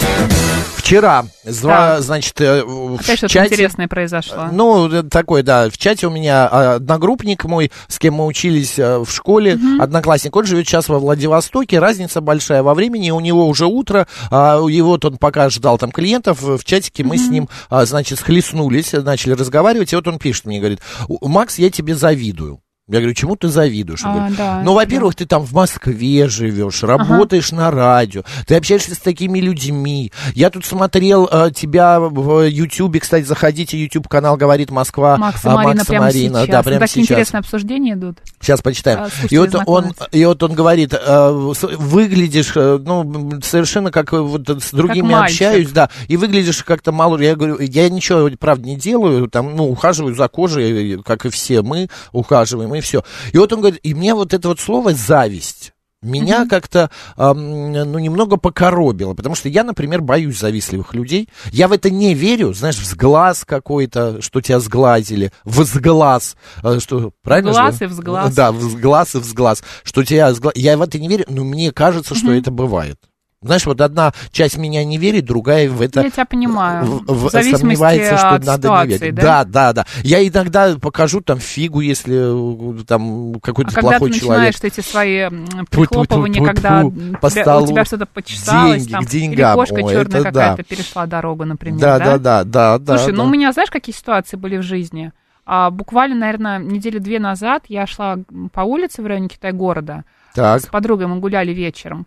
Вчера, да. значит, Опять в что-то чате... интересное произошло. Ну, такое, да, в чате у меня одногруппник мой, с кем мы учились в школе, угу. одноклассник, он живет сейчас во Владивостоке, разница большая во времени, у него уже утро, и вот он пока ждал там клиентов, в чатике мы угу. с ним, значит, схлестнулись, начали разговаривать, и вот он пишет мне, говорит, Макс, я тебе завидую. Я говорю, чему ты завидуешь? А, да, ну, во-первых, да. ты там в Москве живешь, работаешь ага. на радио, ты общаешься с такими людьми. Я тут смотрел э, тебя в Ютьюбе, кстати, заходите, Ютьюб-канал «Говорит Москва». Макс и Марина, Макс и прямо Марина. сейчас. Да, прямо такие сейчас. интересные обсуждения идут. Сейчас почитаем. А, и, вот он, и вот он говорит, э, выглядишь, э, ну, совершенно как вот с другими как общаюсь, да, и выглядишь как-то мало. Я говорю, я ничего, правда, не делаю, там, ну, ухаживаю за кожей, как и все мы ухаживаем, и все. И вот он говорит, и мне вот это вот слово «зависть» меня mm-hmm. как-то, эм, ну, немного покоробило, потому что я, например, боюсь завистливых людей. Я в это не верю, знаешь, взглаз какой-то, что тебя сглазили, взглаз, э, что, правильно взглаз же? и взглаз. Да, взглаз и взглаз, что тебя сглаз... Я в это не верю, но мне кажется, что mm-hmm. это бывает. Знаешь, вот одна часть меня не верит, другая в это... Я тебя понимаю. В, в, в сомневается, что от надо ситуации, не верить. Да? да, да, да. Я иногда покажу там фигу, если там какой-то а плохой человек. А когда ты человек. начинаешь эти свои прихлопывания, когда по тебя, столу. у тебя что-то почесалось, деньги, там, к деньгам. или кошка Ой, черная какая-то да. перешла дорогу, например, да? Да, да, да, да. да Слушай, да, ну да. у меня, знаешь, какие ситуации были в жизни? А, буквально, наверное, недели две назад я шла по улице в районе Китай-города. Так. С подругой мы гуляли вечером.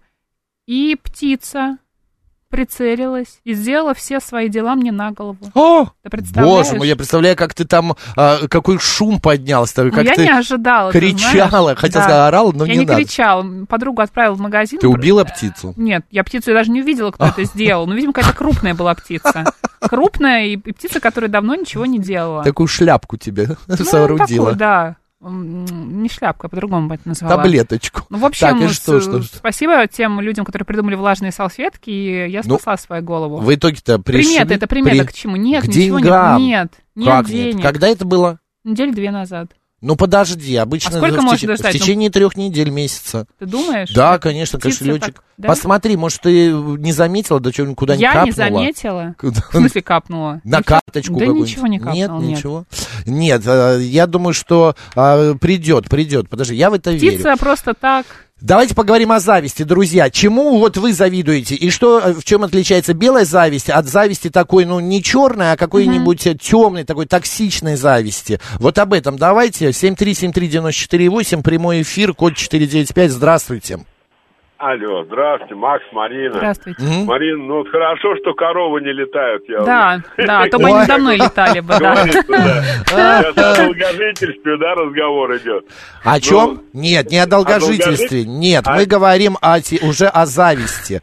И птица прицелилась и сделала все свои дела мне на голову. О, ты представляешь? Боже мой, я представляю, как ты там, а, какой шум поднялся. Ну, как я ты не ожидала. Кричала, хотел да. сказать, орала, но я не, не надо. Я не кричала. Подругу отправила в магазин. Ты убила птицу? Нет, я птицу я даже не увидела, кто это сделал. Ну, видимо, какая-то крупная была птица. Крупная и птица, которая давно ничего не делала. Такую шляпку тебе соорудила. Такую, да. не шляпку, а по-другому бы это назвала. Таблеточку. Ну, в общем, так, и что, что, что? Спасибо тем людям, которые придумали влажные салфетки, и я спасла ну, свою голову. В итоге-то пришли... Примета, это примета при... к чему? Нет, к ничего деньгам. нет. Нет, как денег. Нет? Когда это было? Неделю две назад. Ну, подожди, обычно а сколько в, можно теч... дождать? в течение трех недель, месяца. Ты думаешь? Да, конечно, кошелечек. Так, да? Посмотри, может, ты не заметила, до чего никуда не капнула? Я не заметила? В смысле капнула? На ничего? карточку да какую-нибудь? ничего не капнула, нет. Нет, ничего? Нет, я думаю, что придет, придет. Подожди, я в это Птица верю. Птица просто так... Давайте поговорим о зависти, друзья. Чему вот вы завидуете? И что, в чем отличается белая зависть от зависти такой, ну, не черной, а какой-нибудь mm-hmm. темной, такой токсичной зависти? Вот об этом давайте. семь три семь три девять четыре восемь, прямой эфир, код четыре девять пять. Здравствуйте. Алло, здравствуйте, Макс, Марина. Здравствуйте. Mm-hmm. Марина, ну вот хорошо, что коровы не летают. Я да, уже... да, а то бы они давно летали бы, да. Сейчас о долгожительстве, да, разговор идет. О чем? Нет, не о долгожительстве. Нет, мы говорим уже о зависти.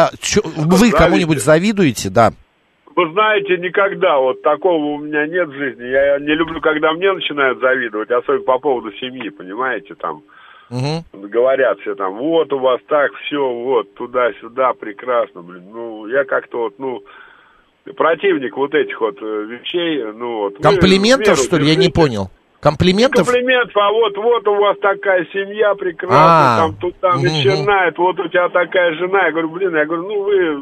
Вы кому-нибудь завидуете, да? Вы знаете, никогда вот такого у меня нет в жизни. Я не люблю, когда мне начинают завидовать, особенно по поводу семьи, понимаете, там. Угу. Говорят все там, вот у вас так, все, вот, туда-сюда, прекрасно, блин. Ну, я как-то вот, ну, противник вот этих вот вещей, ну вот. Комплиментов, что ли, я не понял. Комплиментов? Комплиментов, а вот, вот у вас такая семья прекрасная, а, там, тут там угу. начинает, вот у тебя такая жена. Я говорю, блин, я говорю, ну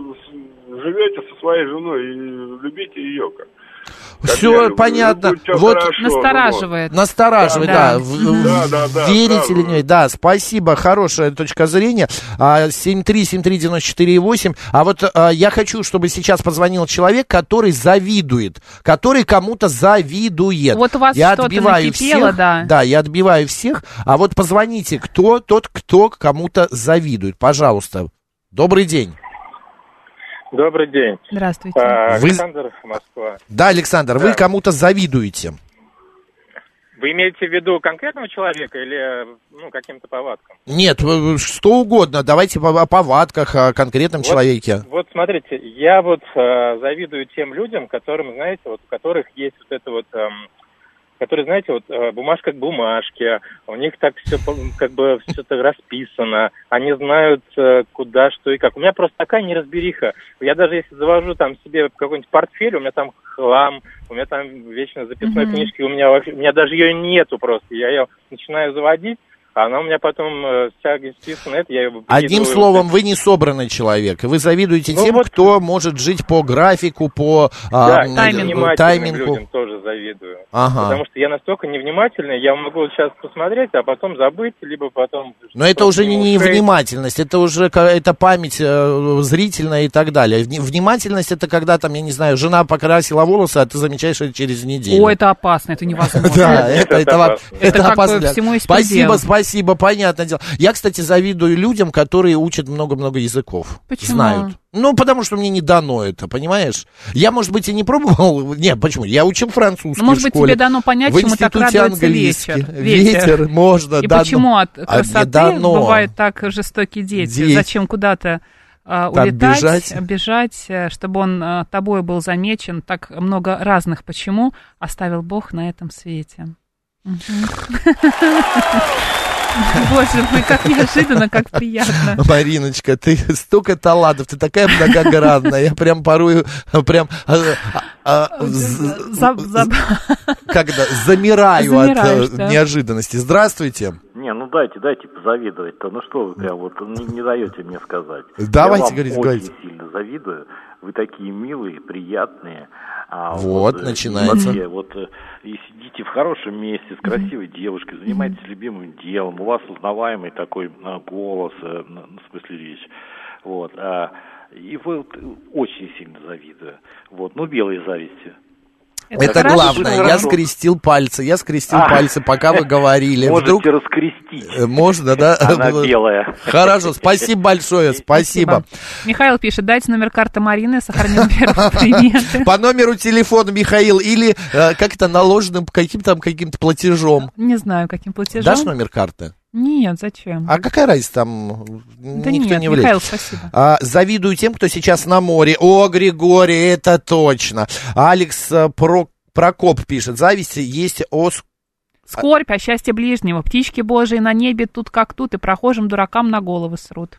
вы живете со своей женой и любите ее как. Все понятно. Все вот хорошо, настораживает. Ну, настораживает, да. да. да. да, да Верите да, или нет? Да, спасибо, хорошая точка зрения. семь три семь три девять четыре восемь. А вот а, я хочу, чтобы сейчас позвонил человек, который завидует, который кому-то завидует. Вот у вас я что-то отбиваю накипело, всех, да. Да, я отбиваю всех. А вот позвоните, кто тот, кто кому-то завидует. Пожалуйста. Добрый день. Добрый день. Здравствуйте. А, вы... Александр, Москва. Да, Александр, да. Вы кому-то завидуете. Вы имеете в виду конкретного человека или ну, каким-то повадкам? Нет, что угодно. Давайте о повадках, о конкретном вот, человеке. Вот смотрите, я вот э, завидую тем людям, которым, знаете, вот у которых есть вот это вот... Э, которые, знаете, вот бумажка к бумажке, у них так все как бы все это расписано, они знают куда, что и как. У меня просто такая неразбериха. Я даже если завожу там себе какой-нибудь портфель, у меня там хлам, у меня там вечно записной mm-hmm. книжки, у меня вообще, у меня даже ее нету просто. Я ее начинаю заводить, а она у меня потом э, вся исписана, это я ее... Одним словом, вы не собранный человек. Вы завидуете ну, тем, вот... кто может жить по графику, по да, а, таймингу. таймингу. Людям тоже завидую. Ага. Потому что я настолько невнимательный, я могу сейчас посмотреть, а потом забыть, либо потом... Но это уже не невнимательность, это уже это память э, зрительная и так далее. Внимательность это когда там, я не знаю, жена покрасила волосы, а ты замечаешь это через неделю. О, это опасно, это невозможно. Да, это опасно. Спасибо, спасибо. Спасибо, понятное дело. Я, кстати, завидую людям, которые учат много-много языков. Почему? Знают. Ну, потому что мне не дано это, понимаешь? Я, может быть, и не пробовал. Нет, почему? Я учил французский ну, может в школе. быть, тебе дано понять, чему так радуется ветер. Ветер. Ветер, можно, и дано. Почему от красоты а бывают так жестокие дети? Дети. Зачем куда-то а, улетать, бежать. бежать, чтобы он а, тобой был замечен? Так много разных почему оставил Бог на этом свете. Боже мой, как неожиданно, как приятно. Мариночка, ты столько талантов, ты такая многогранная. Я прям порой прям когда замираю от неожиданности. Здравствуйте. Не, ну дайте, дайте позавидовать-то. Ну что вы прям вот не, не даете мне сказать. Давайте, говорите, говорите. Я вам очень сильно завидую. Вы такие милые, приятные. А вот, вот, начинается. Вообще, вот и сидите в хорошем месте с красивой mm-hmm. девушкой, занимаетесь mm-hmm. любимым делом, у вас узнаваемый такой а, голос, а, в смысле речь. Вот. А, и вот очень сильно завидую. Вот. Ну, белые зависти. Это, это главное. Я скрестил пальцы, я скрестил а, пальцы, пока вы говорили. Можете Вдруг... раскрестить. Можно, да? Она белая. Хорошо, спасибо большое, спасибо. спасибо. Михаил пишет, дайте номер карты Марины, сохраним первые приметы. По номеру телефона, Михаил, или как это наложенным каким-то каким-то платежом. Не знаю, каким платежом. Дашь номер карты? Нет, зачем? А какая разница, там да никто нет, не влезет. Михаил, спасибо. А, завидую тем, кто сейчас на море. О, Григорий, это точно. Алекс Про... Прокоп пишет, зависть есть ос... Скорбь о счастье ближнего. Птички божьи на небе тут как тут, и прохожим дуракам на головы срут.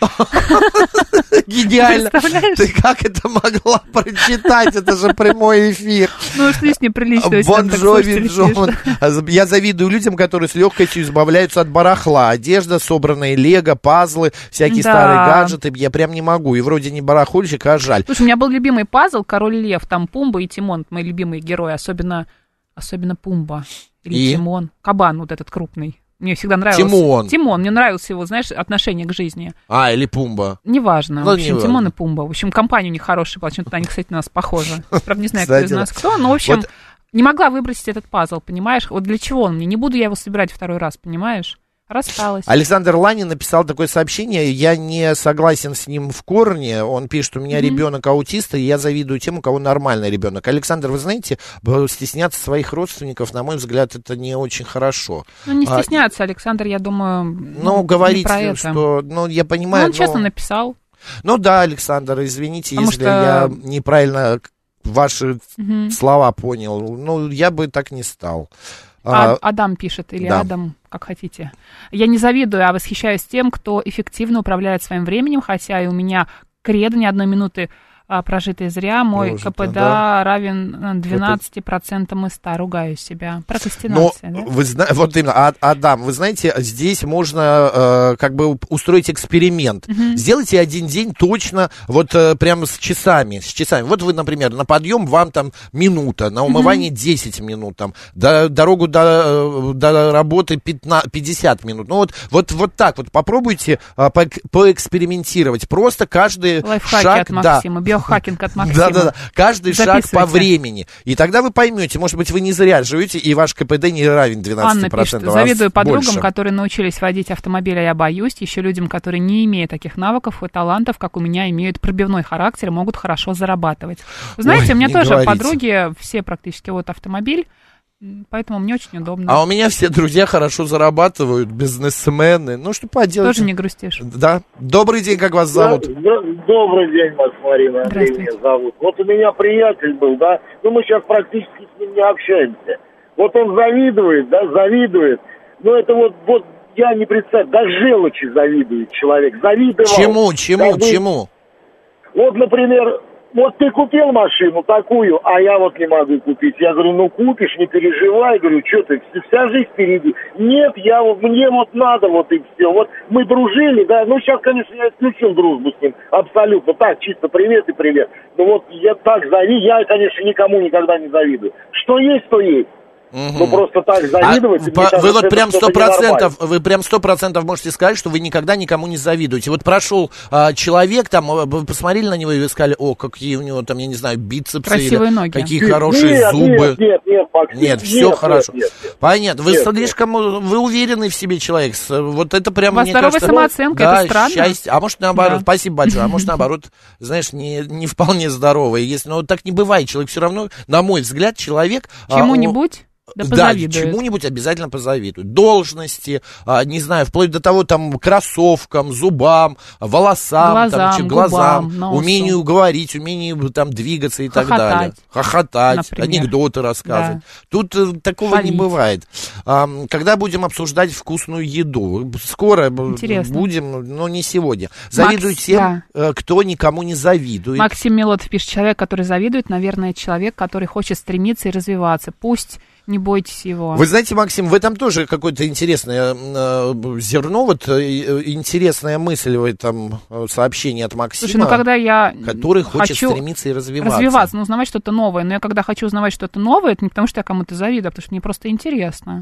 Гениально. Ты как это могла прочитать? Это же прямой эфир. Ну, что здесь неприлично. Бон Джови, Джон. Я завидую людям, которые с легкостью избавляются от барахла. Одежда, собранные лего, пазлы, всякие Да. старые гаджеты. Я прям не могу. И вроде не барахольщик, а жаль. Слушай, у меня был любимый пазл «Король Лев». Там Пумба и Тимон, мои любимые герои. Особенно, особенно Пумба. Или И? Тимон. Кабан вот этот крупный. Мне всегда нравился. Тимон. Тимон. Мне нравился его, знаешь, отношение к жизни. А, или Пумба. Неважно. Ну, в общем, неважно. Тимон и Пумба. В общем, компания у них хорошая. Почему-то они, кстати, на нас похожи. Правда, не знаю, кто Кстати, из нас да. кто. Но, в общем, Вот. не могла выбросить этот пазл, понимаешь? Вот для чего он мне? Не буду я его собирать второй раз, понимаешь? Рассталась. Александр Ланин написал такое сообщение, я не согласен с ним в корне, он пишет, у меня mm-hmm. ребенок аутист, и я завидую тем, у кого нормальный ребенок. Александр, вы знаете, стесняться своих родственников, на мой взгляд, это не очень хорошо. Ну, не а, стесняться, Александр, я думаю, ну, ну, говорить, про это. что, ну, я понимаю, ну, он но... честно написал. Ну, да, Александр, извините, Потому если что... я неправильно ваши mm-hmm. слова понял, ну, я бы так не стал. А, Адам пишет, или да. Адам, как хотите. Я не завидую, а восхищаюсь тем, кто эффективно управляет своим временем, хотя и у меня кредо ни одной минуты а, прожитой зря. Мой Может, КПД да. равен двенадцати процентам из ста. Ругаю себя. Прокрастинация, Но, да? вы зна- вот именно, а, Адам, вы знаете, здесь можно э, как бы устроить эксперимент. Мгм. Сделайте один день точно, вот э, прямо с часами, с часами. Вот вы, например, на подъем вам там минута, на умывание десять минут, там, до, дорогу до, до работы пятнадцать, пятьдесят минут. Ну вот, вот, вот так вот попробуйте э, по- поэкспериментировать. Просто каждый Лайфхаки шаг... от Максима, да. биохакинг от Максима. Да-да-да, каждый шаг по Записывайте. времени. И тогда вы поймете, может быть, вы не зря живете, и ваш КПД не равен двенадцати Анна процентам. пишет, завидую подругам, которые научились водить автомобиль, а я боюсь. Еще людям, которые, не имея таких навыков и талантов, как у меня, имеют пробивной характер, могут хорошо зарабатывать. Вы знаете, Ой, у меня не тоже говорите. подруги, все практически вот автомобиль, поэтому мне очень удобно. А у меня все друзья хорошо зарабатывают, бизнесмены. Ну, что поделать. Тоже не грустишь. Да. Добрый день, как вас зовут? Добрый день, вас, Марина Андреевна, меня зовут. Вот у меня приятель был, да, ну мы сейчас практически с ним не общаемся. Вот он завидует, да, завидует. Но это вот, вот я не представляю, до желчи завидует человек. Завидовал. Чему, чему, Да, вы- чему? Вот, например, вот ты купил машину такую, а я вот не могу купить. Я говорю, ну купишь, не переживай. Говорю, что ты, вся жизнь впереди. Нет, я вот, мне вот надо вот и все. Вот мы дружили, да, ну сейчас, конечно, я исключил дружбу с ним. Абсолютно. Так, чисто привет и привет. Ну вот я так завидую, я, конечно, никому никогда не завидую. Что есть, то есть. Ну просто так завидовать. А, мне по- кажется, вы вот это прям сто что-то процентов, ненормальное. вы прям сто процентов можете сказать, что вы никогда никому не завидуете. Вот прошел а, человек, там, а, вы посмотрели на него и вы сказали, о, какие у него там, я не знаю, бицепсы, Красивые или ноги. какие Нет, хорошие нет, зубы. Нет, нет, нет, Максим, Нет, все нет, хорошо. нет, нет. Понятно. Вы Нет, слишком, вы уверенный в себе человек. С- Вот это прям, У вас мне здоровая кажется, самооценка, да, это странно. счастье. А может, наоборот, Да. спасибо большое. А может, наоборот, знаешь, не, не вполне здоровый. Если, ну, так не бывает. Человек все равно, на мой взгляд, человек... а, Чему-нибудь? Да, Да, позавидует. чему-нибудь обязательно позавидуют. Должности, а, не знаю, вплоть до того, там, кроссовкам, зубам, волосам, Глазам, там, че- глазам, губам, носу. умению говорить, умению там двигаться и так Хохотать. далее. Хохотать, Например. анекдоты рассказывать. Да. Тут э, такого Шалить. не бывает. А, когда будем обсуждать вкусную еду? Скоро б- Интересно. будем, но не сегодня. Завидую Макс, тем, да. э, кто никому не завидует. Максим Милотов пишет, человек, который завидует, наверное, человек, который хочет стремиться и развиваться. Пусть не бойтесь его. Вы знаете, Максим, в этом тоже какое-то интересное э, зерно, вот э, интересная мысль в этом э, сообщении от Максима, Слушай, ну когда я который хочет хочу стремиться и развиваться. развиваться, ну, узнавать что-то новое. Но я когда хочу узнавать что-то новое, это не потому, что я кому-то завидую, а потому что мне просто интересно.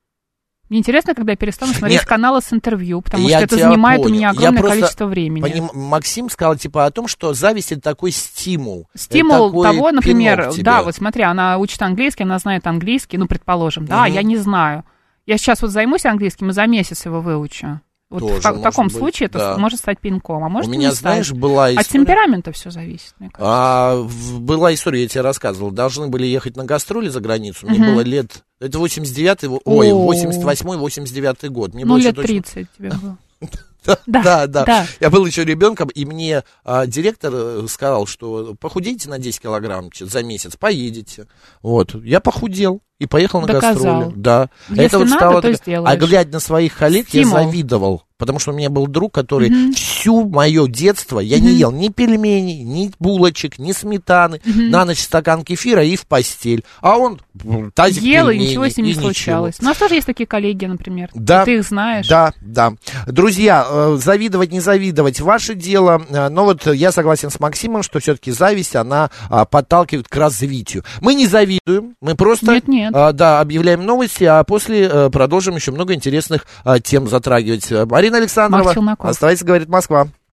Мне интересно, когда я перестану смотреть Нет, каналы с интервью, потому я что это тебя занимает понял. у меня Я огромное просто количество времени. Поним... Максим сказал типа о том, что зависть это такой стимул. Стимул такой того, например, пинок тебе. да, вот смотри, она учит английский, она знает английский, ну, предположим, да, Мгм. я не знаю. Я сейчас вот займусь английским и за месяц его выучу. Вот Тоже в, та- в может таком быть, случае это да. может стать пинком, а может У и меня, не стать. знаешь, была история... От темперамента все зависит, мне кажется. А, в- была история, я тебе рассказывал. Должны были ехать на гастроли за границу. Мне Мгм. было лет... Это восемьдесят девятый, ой, О. восемьдесят восьмой восемьдесят девятый год. Мне Ну, было еще лет точно- тридцать тебе было. Да, Да, да, да, да. Я был еще ребенком, и мне а, директор э, сказал, что похудейте на десять килограмм ч- за месяц, поедете. Вот, я похудел. и поехал на Доказал. гастроли. Да. Если это вот надо, стало... то сделаешь. А глядя на своих коллег, Стимул. я завидовал. Потому что у меня был друг, который Мгм. всю мое детство, я Мгм. не ел ни пельменей, ни булочек, ни сметаны, Мгм. на ночь стакан кефира и в постель. А он тазик Ел, и пельменей, ничего с ним не и случалось. ничего. У нас тоже есть такие коллеги, например. Да, Ты их знаешь. Да, да. Друзья, э, завидовать, не завидовать, ваше дело. Э, Но вот я согласен с Максимом, что все-таки зависть, она а, подталкивает к развитию. Мы не завидуем, мы просто Нет, нет. а, да, объявляем новости, а после а, продолжим еще много интересных а, тем затрагивать. Марина Александрова, оставайтесь, говорит Москва.